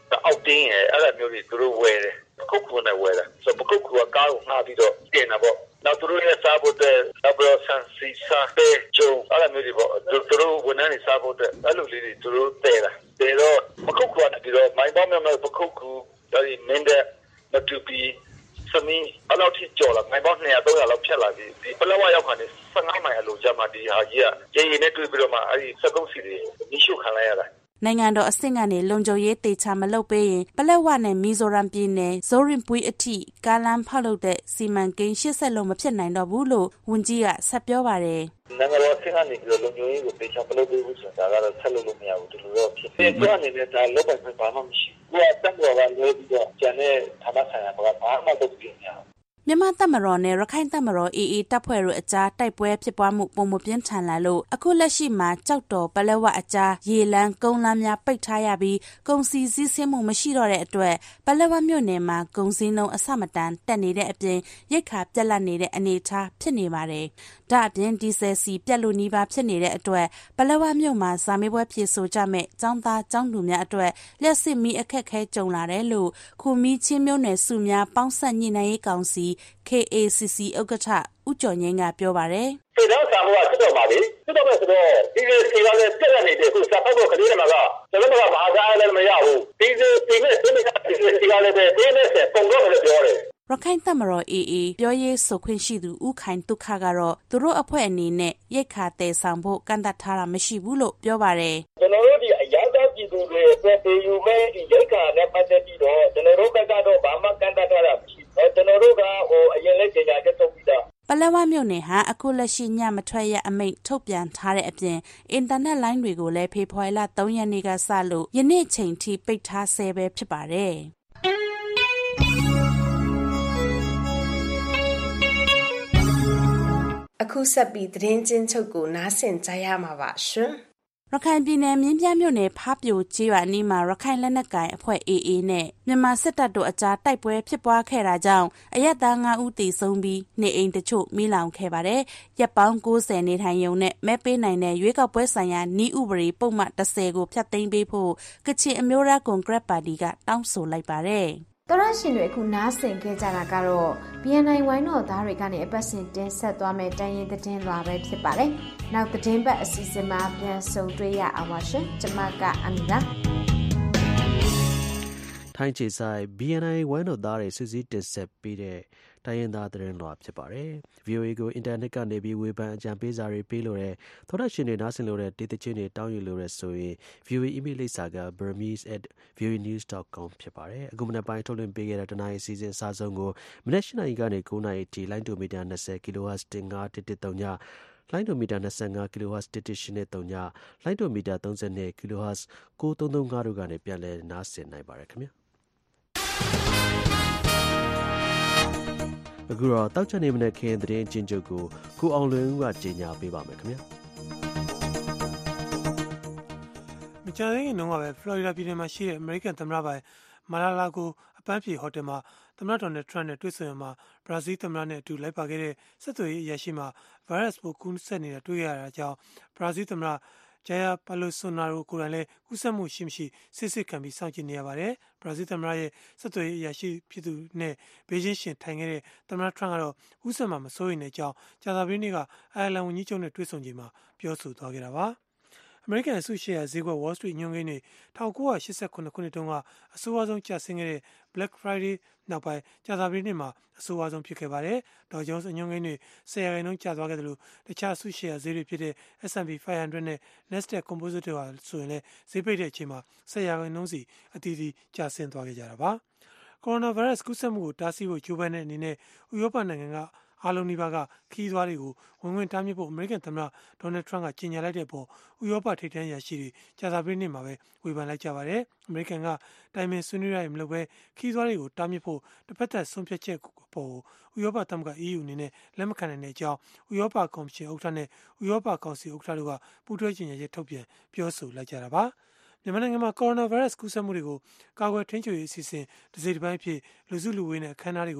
အောက်တင်းရဲ့အဲ့လိုမျိုးတွေသူတို့ဝယ်တယ်ပကုတ်ကူနဲ့ဝယ်တယ်ဆိုပကုတ်ကူကကားကိုငှားပြီးတော့တင်တာပေါ့နောက်သူတို့ရဲ့စားဖို့တဲ့နောက်ပြီးတော့ဆန်စီစာပေဂျုံအဲ့လိုမျိုးတွေပေါ့သူတို့ဝန်ထမ်းတွေစားဖို့တဲ့အဲ့လိုလေးတွေသူတို့တည်တာတည်တော့ပကုတ်ကူကနေပြီးတော့မိုင်းပေါင်းများများပကုတ်ကူဒါဒီမင်းတဲ့မတူပီစမီအလောက်ထိကြော်လာမိုင်းပေါင်းနှစ်ရာသုံးရာလောက်ဖြတ်လာပြီဒီပလက်ဝရောက်ခါနေဆယ်ငါးမိုင်အလိုကျမှဒီဟာကြီးကရေရင်နဲ့တွေ့ပြီးတော့မှအဲ့ဒီစက်ကုန်းစီတွေညှိရှုခံလိုက်ရတာနိုင်ငံတော်အဆင့်ကနေလုံခြုံရေးတေချာမလုပ်ပေးရင်ပလက်ဝနဲ့မီဇိုရမ်ပြည်နယ်ဇိုရင်ပွီအထိကားလမ်းဖောက်လုပ်တဲ့စီမံကိန်းရှစ်ဆက်လုံးမဖြစ်နိုင်တော့ဘူးလို့ဝန်ကြီးကဆက်ပြောပါတယ်နိုင်ငံတော်အဆင့်ကနေပြီးတော့လုံခြုံရေးကိုတေချာမလုပ်ပေးဘူးဆိုတာကတော့ဆက်လုပ်လို့မရဘူးဒီလိုတော့ဖြစ်တယ်။ပြောနေတဲ့ဒါလုပ်ပိုင်ခွင့်ဘာမှမရှိဘူး။ကိုယ်ကတက်ပေါ်ကလွဲပြီးတော့ကျန်တဲ့ဌာနဆိုင်ရာကဘာမှလုပ်ပြနေရမြန်မာတပ်မတော်နဲ့ရခိုင်တပ်မတော် အေအေ တပ်ဖွဲ့တို့အကြားတိုက်ပွဲဖြစ်ပွားမှုပုံမပြင်းထန်လာလို့အခုလက်ရှိမှာကြောက်တော်ပလက်ဝအကြားရေလန်းကုန်းလမ်းများပိတ်ထားရပြီးကုန်စည်စည်းစိမ်မှုမရှိတော့တဲ့အတွက်ပလက်ဝမြို့နယ်မှာကုန်စည်နှုန်းအဆမတန်တက်နေတဲ့အပြင်ရိတ်ခါပြက်လက်နေတဲ့အနေအထားဖြစ်နေပါတယ်။ဒါအပြင်ဒီဇယ်စီပြက်လို့နီးပါးဖြစ်နေတဲ့အတွက်ပလက်ဝမြို့မှာဇာမေးပွဲဖြည့်ဆိုကြမဲ့ចောင်းသားចောင်းသူများအတွက်လျှက်စစ်မီအခက်ခဲကြုံလာတယ်လို့ခုမီချင်းမြို့နယ်စုများပေါင်းဆက်ညှိနှိုင်းရေးကောင်စီK A C C ဥက္ကဋ္ဌဦးကျော်ငင်းကပြောပါတယ်။ဒီတော့ဆာမိုကစစ်တော့ပါလေ။စစ်တော့မဲ့ဆိုတော့ဒီဒီစီကလည်းပြက်ရနေတဲ့ခုစာဖတ်ဖို့ကလေးတွေမှာကကျွန်တော်ကဘာသာအားလည်းမရဘူး။ဒီဒီစီနဲ့ဒီနဲ့ဒီစီကလည်းပဲဒီနဲ့ဆက်ပုံတော့လည်းပြောတယ်ရခိုင်တပ်မတော် အေအေ ပြောရေးဆိုခွင့်ရှိသူဦးခိုင်ဒုက္ခကတော့သူတို့အဖွဲ့အနေနဲ့ရိတ်ခါတဲဆောင်ဖို့ကန့်သတ်ထားတာမရှိဘူးလို့ပြောပါတယ်။ကျွန်တော်တို့ဒီအရောက်သားပြည်သူတွေအတွက်ပေးယူမဲ့ဒီရိတ်ခါနဲ့ပတ်သက်ပြီးတော့ကျွန်တော်တို့ဘက်ကတော့ဘာမှကန့်သတ်ထားတာမရှိဘူး။ကျွန်တော်တို့ကဟိုအရင်လက်ကြေညာချက်ထုတ်ပြီးသားပလက်ဝမြို့နယ်ဟာအခုလက်ရှိညမထွက်ရအမိန့်ထုတ်ပြန်ထားတဲ့အပြင်အင်တာနက်လိုင်းတွေကိုလည်းဖေဖော်ဝါရီလသုံးရက်နေ့ကစလို့ယနေ့ချိန်ထိပိတ်ထားဆဲပဲဖြစ်ပါတယ်။အခုဆက်ပြီးသတင်းချင်းချုပ်ကိုနားဆင်ကြရမှာပါရှင်ရခိုင်ပြည်နယ်မြင်းပြမြို့နယ်ဖားပြိုကျေးရွာအနီးမှာရခိုင်လက်နက်ကိုင်အဖွဲ့ အေအေ နဲ့မြန်မာစစ်တပ်တို့အကြားတိုက်ပွဲဖြစ်ပွားခဲ့တာကြောင့်အရက်သားငါးဦးသေဆုံးပြီးနေအိမ်တချို့မီးလောင်ခဲ့ပါတယ်။ရပ်ပေါင်းကိုးဆယ်နေထိုင်ရုံနဲ့မဲပေးနိုင်တဲ့ရွေးကောက်ပွဲဆိုင်ရာနည်းဥပဒေပုံမှန်တစ်ဆယ်ကိုဖျက်သိမ်းပေးဖို့ကချင်အမျိုးသားကွန်ဂရက်ပါတီကတောင်းဆိုလိုက်ပါတယ်။တော်ရရှင်တွေအခုနားဆင်ခဲ့ကြတာကတော့ ဘီ အန် အိုင် ဝိုင်းတော်သားတွေကနေအပတ်စဉ်တင်ဆက်သွားမယ့်တိုင်းရင်သတင်းလွှာပဲဖြစ်ပါတယ်။နောက်သတင်းပတ်အစီအစဉ်မှာပြန်ဆုံတွေ့ရအောင်ပါရှင်။ကျွန်မကအမီလာထိုင်းချေဆိုင် ဘီ အန် အိုင် ဝိုင်းတော်သားတွေစူးစီးတင်ဆက်ပေးတဲ့တိုင်းရင်းသားသတင်းလွှာဖြစ်ပါတယ်။ ဗွီအိုအေ ကိုအင်တာနက်ကနေပြီးဝေဖန်အကြံပေးစာတွေပေးလို့တဲ့သောတာရှင်တွေနားဆင်လို့တဲ့ဒေသချင်းတွေတောင်းယူလို့တဲ့ဆိုရင် ဗွီအိုအေ email လိပ်စာက burmese at voanews dot com ဖြစ်ပါတယ်။အခုမနက်ပိုင်းထုတ်လွှင့်ပေးခဲ့တဲ့တနင်္လာရီအစီအစဉ်အစားဆုံးကိုမနက်၈နာရီကနေ၉နာရီအထိလိုင်းဒိုမီတာ၂၀ kHz ၁၅ ၁၁၃ညလိုင်းဒိုမီတာ၂၅ kHz ၁၁၈၃ညလိုင်းဒိုမီတာ၃၂ kHz ၉၃၃၅တို့ကနေပြန်လည်နားဆင်နိုင်ပါတယ်ခင်ဗျာအခုတော့တောက်ချနေမနဲ့ခင်းသတင်းချင်းချုပ်ကိုကိုအောင်လွင်ဦးကကြီးညာပေးပါမယ်ခင်ဗျာမကြာသေးခင်တုန်းကပဲဖလော်ရီဒါပြည်နယ်မှာရှိတဲ့အမေရိကန်သမ္မတပိုင်မာလာလာကိုအပန်းဖြေဟိုတယ်မှာသမ္မတဒေါ်နယ်ထရန့်နဲ့တွေ့ဆုံရမှာဘရာဇီးသမ္မတနဲ့အတူလိုက်ပါခဲ့တဲ့ဆက်သွယ်ရေးအရာရှိမှာဗိုင်းရပ်စ်ပိုးကူးစက်နေတာတွေ့ရတာကြောင့်ဘရာဇီးသမ္မတဂျာယာပါလိုဆိုနာရိုကိုယ်တိုင်လည်းကူးစက်မှုရှိမရှိစစ်စစ်ခံပြီးစောင့်ကြည့်နေရပါတယ်။ဘရာဇီးသမ္မတရဲ့ဆက်သွယ်ရေးအရာရှိဖြစ်သူနဲ့ဘေဂျင်းရှင်ထိုင်ခဲ့တဲ့သမ္မတထရန့်ကတော့ကူးစက်မှာမစိုးရိမ်တဲ့အကြောင်းကြာသပတေးနေ့ကအိုင်ယာလန်ဝန်ကြီးချုပ်နဲ့တွေ့ဆုံချိန်မှာပြောဆိုသွားခဲ့တာပါ။အမေရိကန်အစုရှယ်ယာဈေးကွက် Wall Street ညွှန်းကိန်းတွေ၁၉၈၈ခုနှစ်တုန်းကအဆိုးအဝါဆုံးကျဆင်းခဲ့တဲ့ Black Friday နောက်ပိုင်းကြာသပတေးနေ့မှာအဆိုးအဝါဆုံးဖြစ်ခဲ့ပါတယ်။ Dow Jones ညွှန်းကိန်းတွေဆယ်ရာခိုင်နှုန်းကျသွားခဲ့တယ်လို့တခြားအစုရှယ်ယာဈေးတွေဖြစ်တဲ့ S and P ၅၀၀ နဲ့ Nasdaq Composite တို့ဟာဆိုရင်လည်းဈေးပိတ်တဲ့အချိန်မှာဆယ်ရာခိုင်နှုန်းစီအသီးသီးကျဆင်းသွားခဲ့ကြတာပါ။ ကိုရိုနာဗိုင်းရပ်စ်ကူးစက်မှုကိုတားဆီးဖို့ကြိုးပမ်းတဲ့အနေနဲ့ဥရောပနိုင်ငံကအားလုံးနီးပါးကခီးသွားတွေကိုဝင်ဝင်တားမြစ်ဖို့အမေရိကန်သမ္မတဒေါ်နယ်ထရန့်ကကြေညာလိုက်တဲ့အပေါ်ဥရောပထိပ်တန်းရရှိတွေကြာသပတေးနေ့မှာပဲဝေဖန်လိုက်ကြပါတယ်။အမေရိကန်ကတိုင်ပင်ဆွေးနွေးရရင်မလုပ်ဘဲခီးသွားတွေကိုတားမြစ်ဖို့တစ်ဖက်သက်ဆုံးဖြတ်ချက်ပေါ်ဥရောပသမဂ္ဂ E U အနေနဲ့လက်မခံနိုင်တဲ့အကြောင်းဥရောပကော်မရှင်ဥက္ကဋ္ဌနဲ့ဥရောပကောင်စီဥက္ကဋ္ဌတို့ကပူးတွဲကြေညာချက်ထုတ်ပြန်ပြောဆိုလိုက်ကြတာပါ။မြန်မာနိုင်ငံမှာကိုရိုနာဗိုင်းရပ်စ်ကူးစက်မှုတွေကိုကာကွယ်ထိန်းချုပ်ရေးအစီအစဉ်တစ်စိတ်တစ်ပိုင်းဖြစ်လူစုလူဝေးနဲ့အခမ်းအနားတွေကိုတ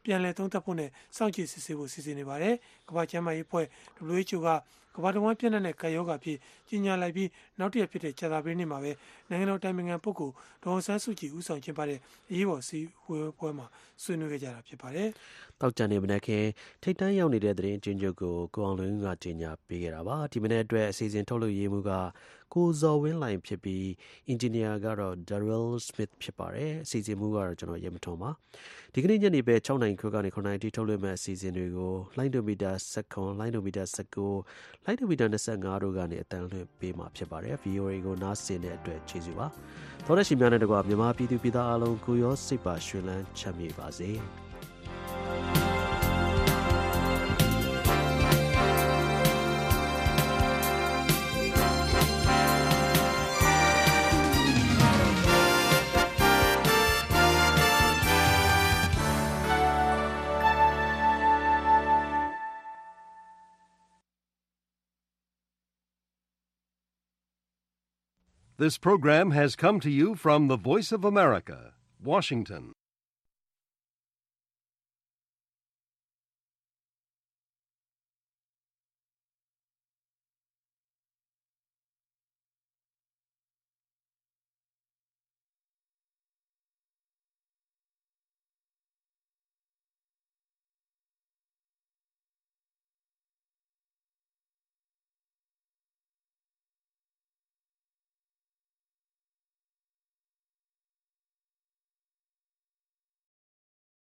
ပြန်လည်သုံးသပ်ဖို့နဲ့စောင့်ကြည့်စစ်ဆေးဖို့စီစဉ်နေပါတယ်ကမ္ဘာ့ကျန်းမာရေးအဖွဲ့ W H O ကကမ္ဘာ့တဝန်းပြန့်နှံ့တဲ့ကာရောဂါဖြစ်ကြီးညာလိုက်ပြီးနောက်တစ်ရက်ဖြစ်တဲ့ကြာသပတေးနေ့မှာပဲနိုင်ငံတော်တိုင်ပင်ခံပုဂ္ဂိုလ်ဒေါ်အောင်ဆန်းစုကြည်ဦးဆောင်ကျင်းပတဲ့အရေးပေါ်စီဝေပွဲမှာဆွေးနွေးခဲ့ကြတာဖြစ်ပါတယ်။တောက်ကြံနေမနက်ခင်းထိတ်တန်းရောက်နေတဲ့သတင်းအကျဉ်းချုပ်ကိုကိုအောင်လွင်ကကြီးညာပေးခဲ့တာပါ။ဒီမနေ့အတွက်အစီအစဉ်ထုတ်လုပ်ရေးမှုကကိုဇော်ဝင်းလိုင်ဖြစ်ပြီးအင်ဂျင်နီယာကတော့ Daryl Smith ဖြစ်ပါတယ်။အစီအစဉ်မှုကတော့ကျွန်တော်ရေမထုံပါ။ဒီကနေ့ညနေပဲ၆နာရီခွဲကနေခုနှစ်နာရီထိထုတ်လွှင့်မဲ့အစီအစဉ်တွေကိုလိုင်းဒိုမီတာ၁၇လိုင်းဒိုမီတာ၁၉လိုင်းဒိုမီတာ၂၅တို့ကနေအတန်းလွှင့်ပေးမှာဖြစ်ပါတယ်။ V O A ကိုနားဆင်တဲ့အတွက်ကျေးဇူးပါ။သောရရှိများနဲ့တကွာမြန်မာပြည်သူပြည်သားအားလုံးကိုရောစိတ်ပါရွှင်လန်းချမ်းမြေပါစေ။ This program has come to you from the Voice of America, Washington.